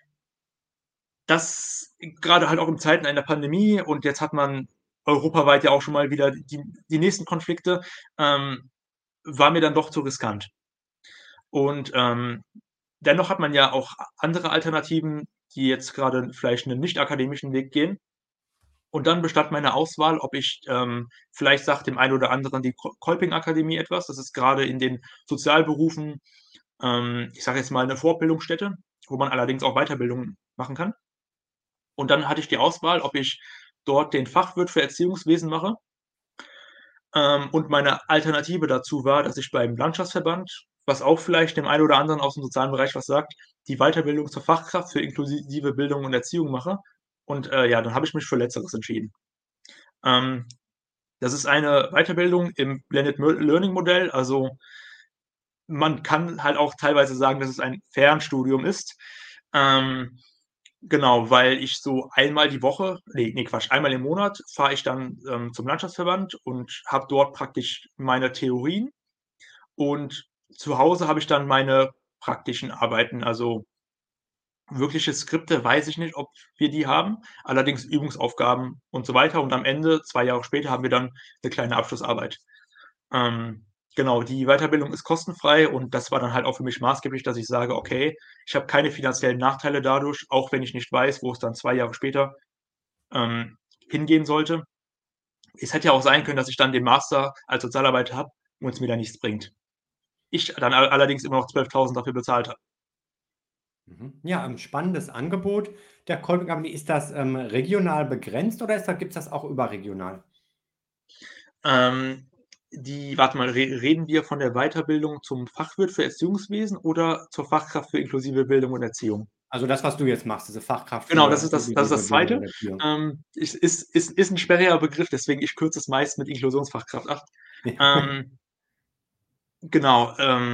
S2: das grade halt auch in Zeiten einer Pandemie, und jetzt hat man europaweit ja auch schon mal wieder die nächsten Konflikte, war mir dann doch zu riskant. Und, dennoch hat man ja auch andere Alternativen, die jetzt grade vielleicht 'nen nicht akademischen Weg gehen. Und dann bestand meine Auswahl, ob ich, vielleicht sagt dem einen oder anderen die Kolping-Akademie etwas. Das ist grade in den Sozialberufen, ich sage jetzt mal 'ne Fortbildungsstätte, wo man allerdings auch Weiterbildung machen kann. Und dann hatte ich die Auswahl, ob ich dort den Fachwirt für Erziehungswesen mache. Und meine Alternative dazu war, dass ich beim Landschaftsverband, was auch vielleicht dem einen oder anderen aus'm sozialen Bereich was sagt, die Weiterbildung zur Fachkraft für inklusive Bildung und Erziehung mache. Und, ja, dann habe ich mich für Letzteres entschieden. Ähm, das ist eine Weiterbildung im Blended Learning Modell. Also, man kann halt auch teilweise sagen, dass es ein Fernstudium ist. Ähm, genau, weil ich so einmal die Woche, ne, Quatsch, einmal im Monat fahre ich dann, zum Landschaftsverband und habe dort praktisch meine Theorien, und zu Hause habe ich dann meine praktischen Arbeiten. Also, wirkliche Skripte weiß ich nicht, ob wir die haben, allerdings Übungsaufgaben und so weiter, und am Ende, 2 Jahre später, haben wir dann 'ne kleine Abschlussarbeit. Ähm, genau, die Weiterbildung ist kostenfrei, und das war dann halt auch für mich maßgeblich, dass ich sage: „Okay, ich habe keine finanziellen Nachteile dadurch, auch wenn ich nicht weiß, wo es dann 2 Jahre später, ähm, hingehen sollte." Es hätte ja auch sein können, dass ich dann den Master als Sozialarbeiter habe und es mir dann nichts bringt. Ich dann allerdings immer noch 12.000 dafür bezahlt habe.
S1: Mhm. Ja, spannendes Angebot der Kolping-Akademie. Ist das, regional begrenzt oder gibt's das auch überregional?
S2: Ähm, warte mal, reden wir von der Weiterbildung zum Fachwirt für Erziehungswesen oder zur Fachkraft für inklusive Bildung und Erziehung?
S1: Also das, was du jetzt machst, diese Fachkraft
S2: Genau,
S1: für
S2: das ist
S1: inklusive
S2: das
S1: Bildung
S2: Zweite.
S1: und Erziehung.
S2: Ist 'n sperriger Begriff, deswegen ich kürze es meist mit Inklusionsfachkraft ab. Ähm, genau,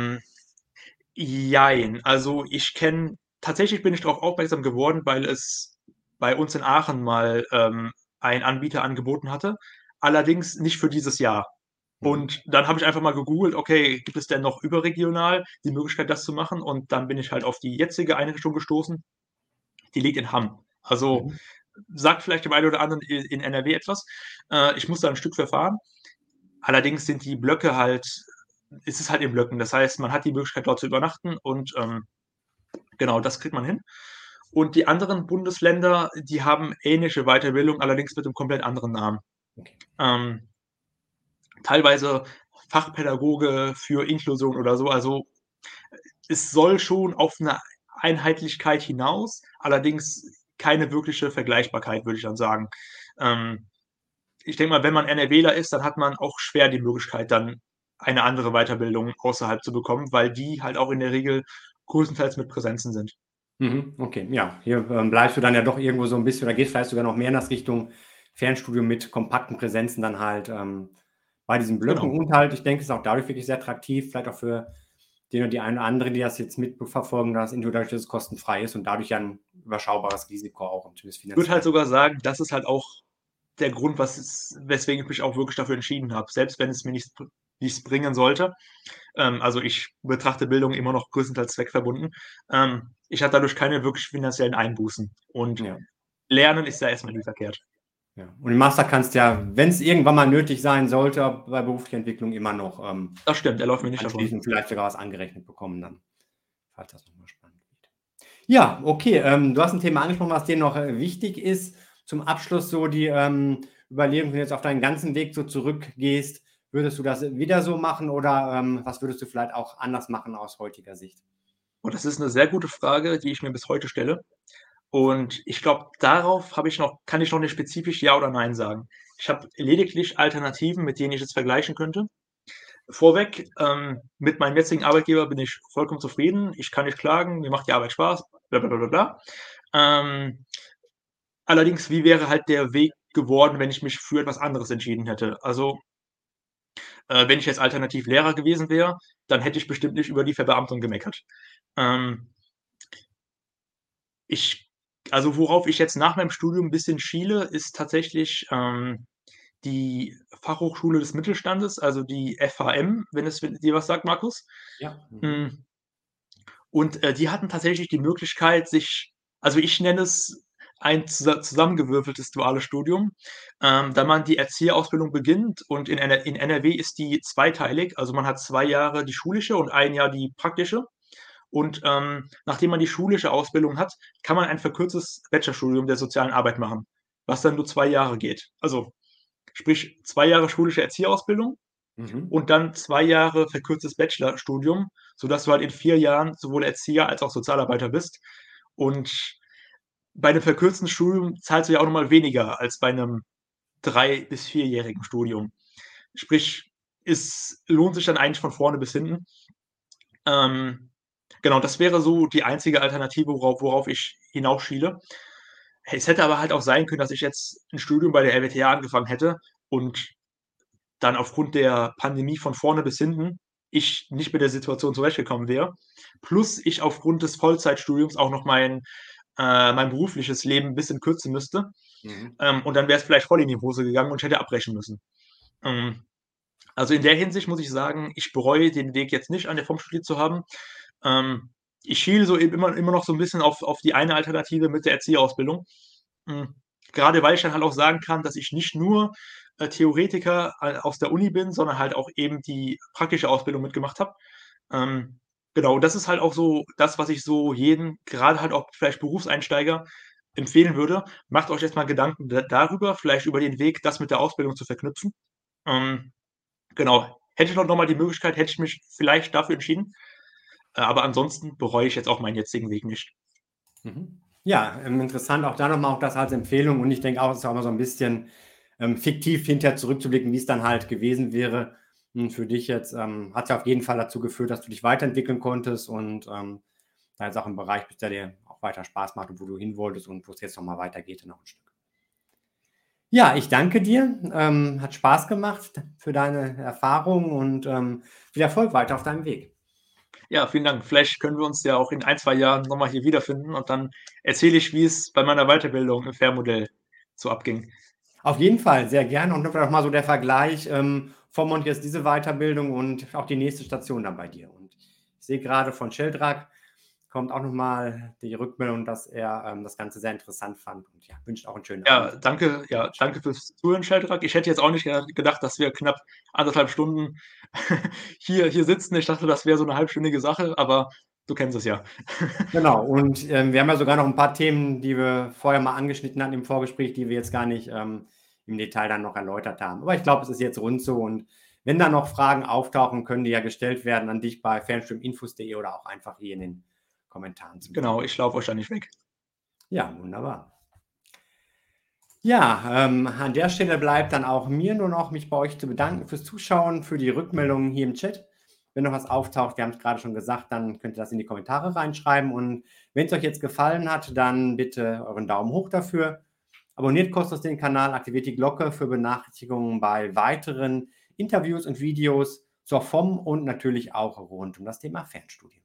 S2: jein. Also, tatsächlich bin ich darauf aufmerksam geworden, weil es bei uns in Aachen mal, ein Anbieter angeboten hatte, allerdings nicht für dieses Jahr.
S1: Mhm.
S2: Und dann habe ich einfach mal gegoogelt: „Okay, gibt es denn noch überregional die Möglichkeit, das zu machen?" Und dann bin ich halt auf die jetzige Einrichtung gestoßen. Die liegt in Hamm. Also,
S1: Mhm.
S2: sagt vielleicht dem einen oder anderen in NRW etwas. Ich muss da 'n Stück verfahren. Allerdings sind die Blöcke halt, es ist halt in Blöcken. Das heißt, man hat die Möglichkeit, dort zu übernachten, und, genau, das kriegt man hin. Und die anderen Bundesländer, die haben ähnliche Weiterbildung, allerdings mit 'nem komplett anderen Namen.
S1: Okay.
S2: Ähm, teilweise Fachpädagoge für Inklusion oder so. Also, es soll schon auf 'ne Einheitlichkeit hinaus, allerdings keine wirkliche Vergleichbarkeit, würde ich dann sagen. Ähm, ich denke mal, wenn man NRWler ist, dann hat man auch schwer die Möglichkeit, dann eine andere Weiterbildung außerhalb zu bekommen, weil die halt auch in der Regel größtenteils mit Präsenzen sind.
S1: Mhm, okay, ja. Hier, bleibst du dann ja doch irgendwo so 'n bisschen oder gehst vielleicht sogar noch mehr in das Richtung Fernstudium mit kompakten Präsenzen dann halt, bei diesen Blöcken,
S2: Genau.
S1: und halt, ich denke, es ist auch dadurch wirklich sehr attraktiv, vielleicht auch für den oder die eine oder andere, die das jetzt mitverfolgen, dass dadurch, dass es kostenfrei ist und dadurch ja 'n überschaubares Risiko auch und zumindest
S2: Ich würde halt
S1: finanziell.
S2: sogar sagen, das ist halt auch der Grund, weswegen ich mich auch wirklich dafür entschieden habe, selbst wenn es mir nichts bringen sollte. Also, ich betrachte Bildung immer noch größtenteils zweckverbunden. Ich hatte dadurch keine wirklich finanziellen Einbußen, und
S1: Ja,
S2: Lernen ist ja erst mal nie verkehrt.
S1: ja. Und den Master kannst ja, wenn's irgendwann mal nötig sein sollte, bei beruflicher Entwicklung immer noch,
S2: Das stimmt, er läuft mir nicht davon.
S1: anschließend vielleicht sogar was angerechnet bekommen dann, falls das noch mal spannend wird. Ja, okay, du hast 'n Thema angesprochen, was dir noch, wichtig ist. zum Abschluss so die Überlegung, wenn du jetzt auf deinen ganzen Weg so zurückgehst, würdest du das wieder so machen oder was würdest du vielleicht auch anders machen aus heutiger Sicht?
S2: Und das ist eine sehr gute Frage, die ich mir bis heute stelle. Und ich glaube, darauf kann ich noch nicht spezifisch ja oder nein sagen. Ich habe lediglich Alternativen, mit denen ich es vergleichen könnte. Vorweg, mit meinem jetzigen Arbeitgeber bin ich vollkommen zufrieden. Ich kann nicht klagen, mir macht die Arbeit Spaß, bla bla bla bla bla. Allerdings, wie wäre halt der Weg geworden, wenn ich mich für etwas anderes entschieden hätte? Also, wenn ich jetzt alternativ Lehrer gewesen wäre, dann hätte ich bestimmt nicht über die Verbeamtung gemeckert. Ähm, ich also, worauf ich jetzt nach meinem Studium 'n bisschen schiele, ist tatsächlich, die Fachhochschule des Mittelstandes, also die FHM, wenn es dir was sagt, Markus.
S1: Ja. Mhm.
S2: Hm, und, die hatten tatsächlich die Möglichkeit, also, ich nenne es ein zusammengewürfeltes duales Studium, da man die Erzieherausbildung beginnt und in NRW ist die zweiteilig. Also, man hat 2 Jahre die schulische und 1 Jahr die praktische. Und, nachdem man die schulische Ausbildung hat, kann man ein verkürztes Bachelorstudium der sozialen Arbeit machen, was dann nur 2 Jahre geht. Also, sprich 2 Jahre schulische Erzieherausbildung
S1: Mhm.
S2: und dann 2 Jahre verkürztes Bachelorstudium, sodass du halt in 4 Jahren sowohl Erzieher als auch Sozialarbeiter bist. Und bei 'nem verkürzten Studium zahlst du ja auch noch mal weniger als bei 'nem 3 bis vierjährigen Studium. Sprich, es lohnt sich dann eigentlich von vorne bis hinten. Ähm, genau, das wäre so die einzige Alternative, worauf ich hinausschiele. Es hätte aber halt auch sein können, dass ich jetzt 'n Studium bei der RWTH angefangen hätte und dann aufgrund der Pandemie von vorne bis hinten ich nicht mit der Situation zurechtgekommen wäre, plus ich aufgrund des Vollzeitstudiums auch noch mein berufliches Leben 'n bisschen kürzen müsste.
S1: Mhm.
S2: Und dann wäre es vielleicht voll in die Hose gegangen und ich hätte abbrechen müssen. Ähm, also, in der Hinsicht muss ich sagen, ich bereue den Weg jetzt nicht, an der FOM studiert zu haben. Ähm, ich schiele so eben immer noch so 'n bisschen auf die eine Alternative mit der Erzieherausbildung. Hm, grade weil ich dann halt auch sagen kann, dass ich nicht nur, Theoretiker aus der Uni bin, sondern halt auch eben die praktische Ausbildung mitgemacht habe. Ähm, genau, das ist halt auch so das, was ich so jedem, grade halt auch vielleicht Berufseinsteiger, empfehlen würde. Macht euch erst mal Gedanken darüber, vielleicht über den Weg, das mit der Ausbildung zu verknüpfen. Ähm, genau. Hätte ich noch mal die Möglichkeit, hätte ich mich vielleicht dafür entschieden. Aber ansonsten bereue ich jetzt auch meinen jetzigen Weg nicht.
S1: Mhm. Ja, interessant, auch da noch mal auch das als Empfehlung und ich denke auch, es ist auch immer so ein bisschen, fiktiv hinterher zurückzublicken, wie es dann halt gewesen wäre. Für dich jetzt, hat's ja auf jeden Fall dazu geführt, dass du dich weiterentwickeln konntest und, da jetzt auch im Bereich bist, der dir auch weiter Spaß macht und wo du hin wolltest und wo es jetzt noch mal weitergeht noch ein Stück. Ja, ich danke dir. Hat Spaß gemacht für deine Erfahrungen und, viel Erfolg weiter auf deinem Weg.
S2: Ja, vielen Dank. Vielleicht können wir uns ja auch in 1, 2 Jahren noch mal hier wiederfinden und dann erzähle ich, wie es bei meiner Weiterbildung im Fährmodell so abging.
S1: Auf jeden Fall, sehr gerne und vielleicht auch mal so der Vergleich, Vormont jetzt diese Weiterbildung und auch die nächste Station dann bei dir. Und ich sehe gerade von Sheldrak kommt auch noch mal die Rückmeldung, dass er, das Ganze sehr interessant fand und ja, wünscht auch einen schönen Abend.
S2: Ja, danke fürs Zuhören, Sheldrak. Ich hätte jetzt auch nicht gedacht, dass wir knapp 1,5 Stunden hier sitzen. Ich dachte, das wäre so 'ne halbstündige Sache, aber du kennst es ja.
S1: Genau und, wir haben ja sogar noch ein paar Themen, die wir vorher mal angeschnitten hatten im Vorgespräch, die wir jetzt gar nicht, im Detail dann noch erläutert haben. Aber ich glaube, es ist jetzt rund so und wenn da noch Fragen auftauchen, können die ja gestellt werden an dich bei fernströminfos.de oder auch einfach hier in den Kommentaren zum Video.
S2: Genau, ich laufe euch da nicht weg.
S1: Ja, wunderbar. Ja, an der Stelle bleibt dann auch mir nur noch, mich bei euch zu bedanken fürs Zuschauen, für die Rückmeldungen hier im Chat. Wenn noch was auftaucht, wir haben es gerade schon gesagt, dann könnt ihr das in die Kommentare reinschreiben. Und wenn es euch jetzt gefallen hat, dann bitte euren Daumen hoch dafür. Abonniert kostenlos den Kanal, aktiviert die Glocke für Benachrichtigungen bei weiteren Interviews und Videos zur FOM und natürlich auch rund um das Thema Fernstudium.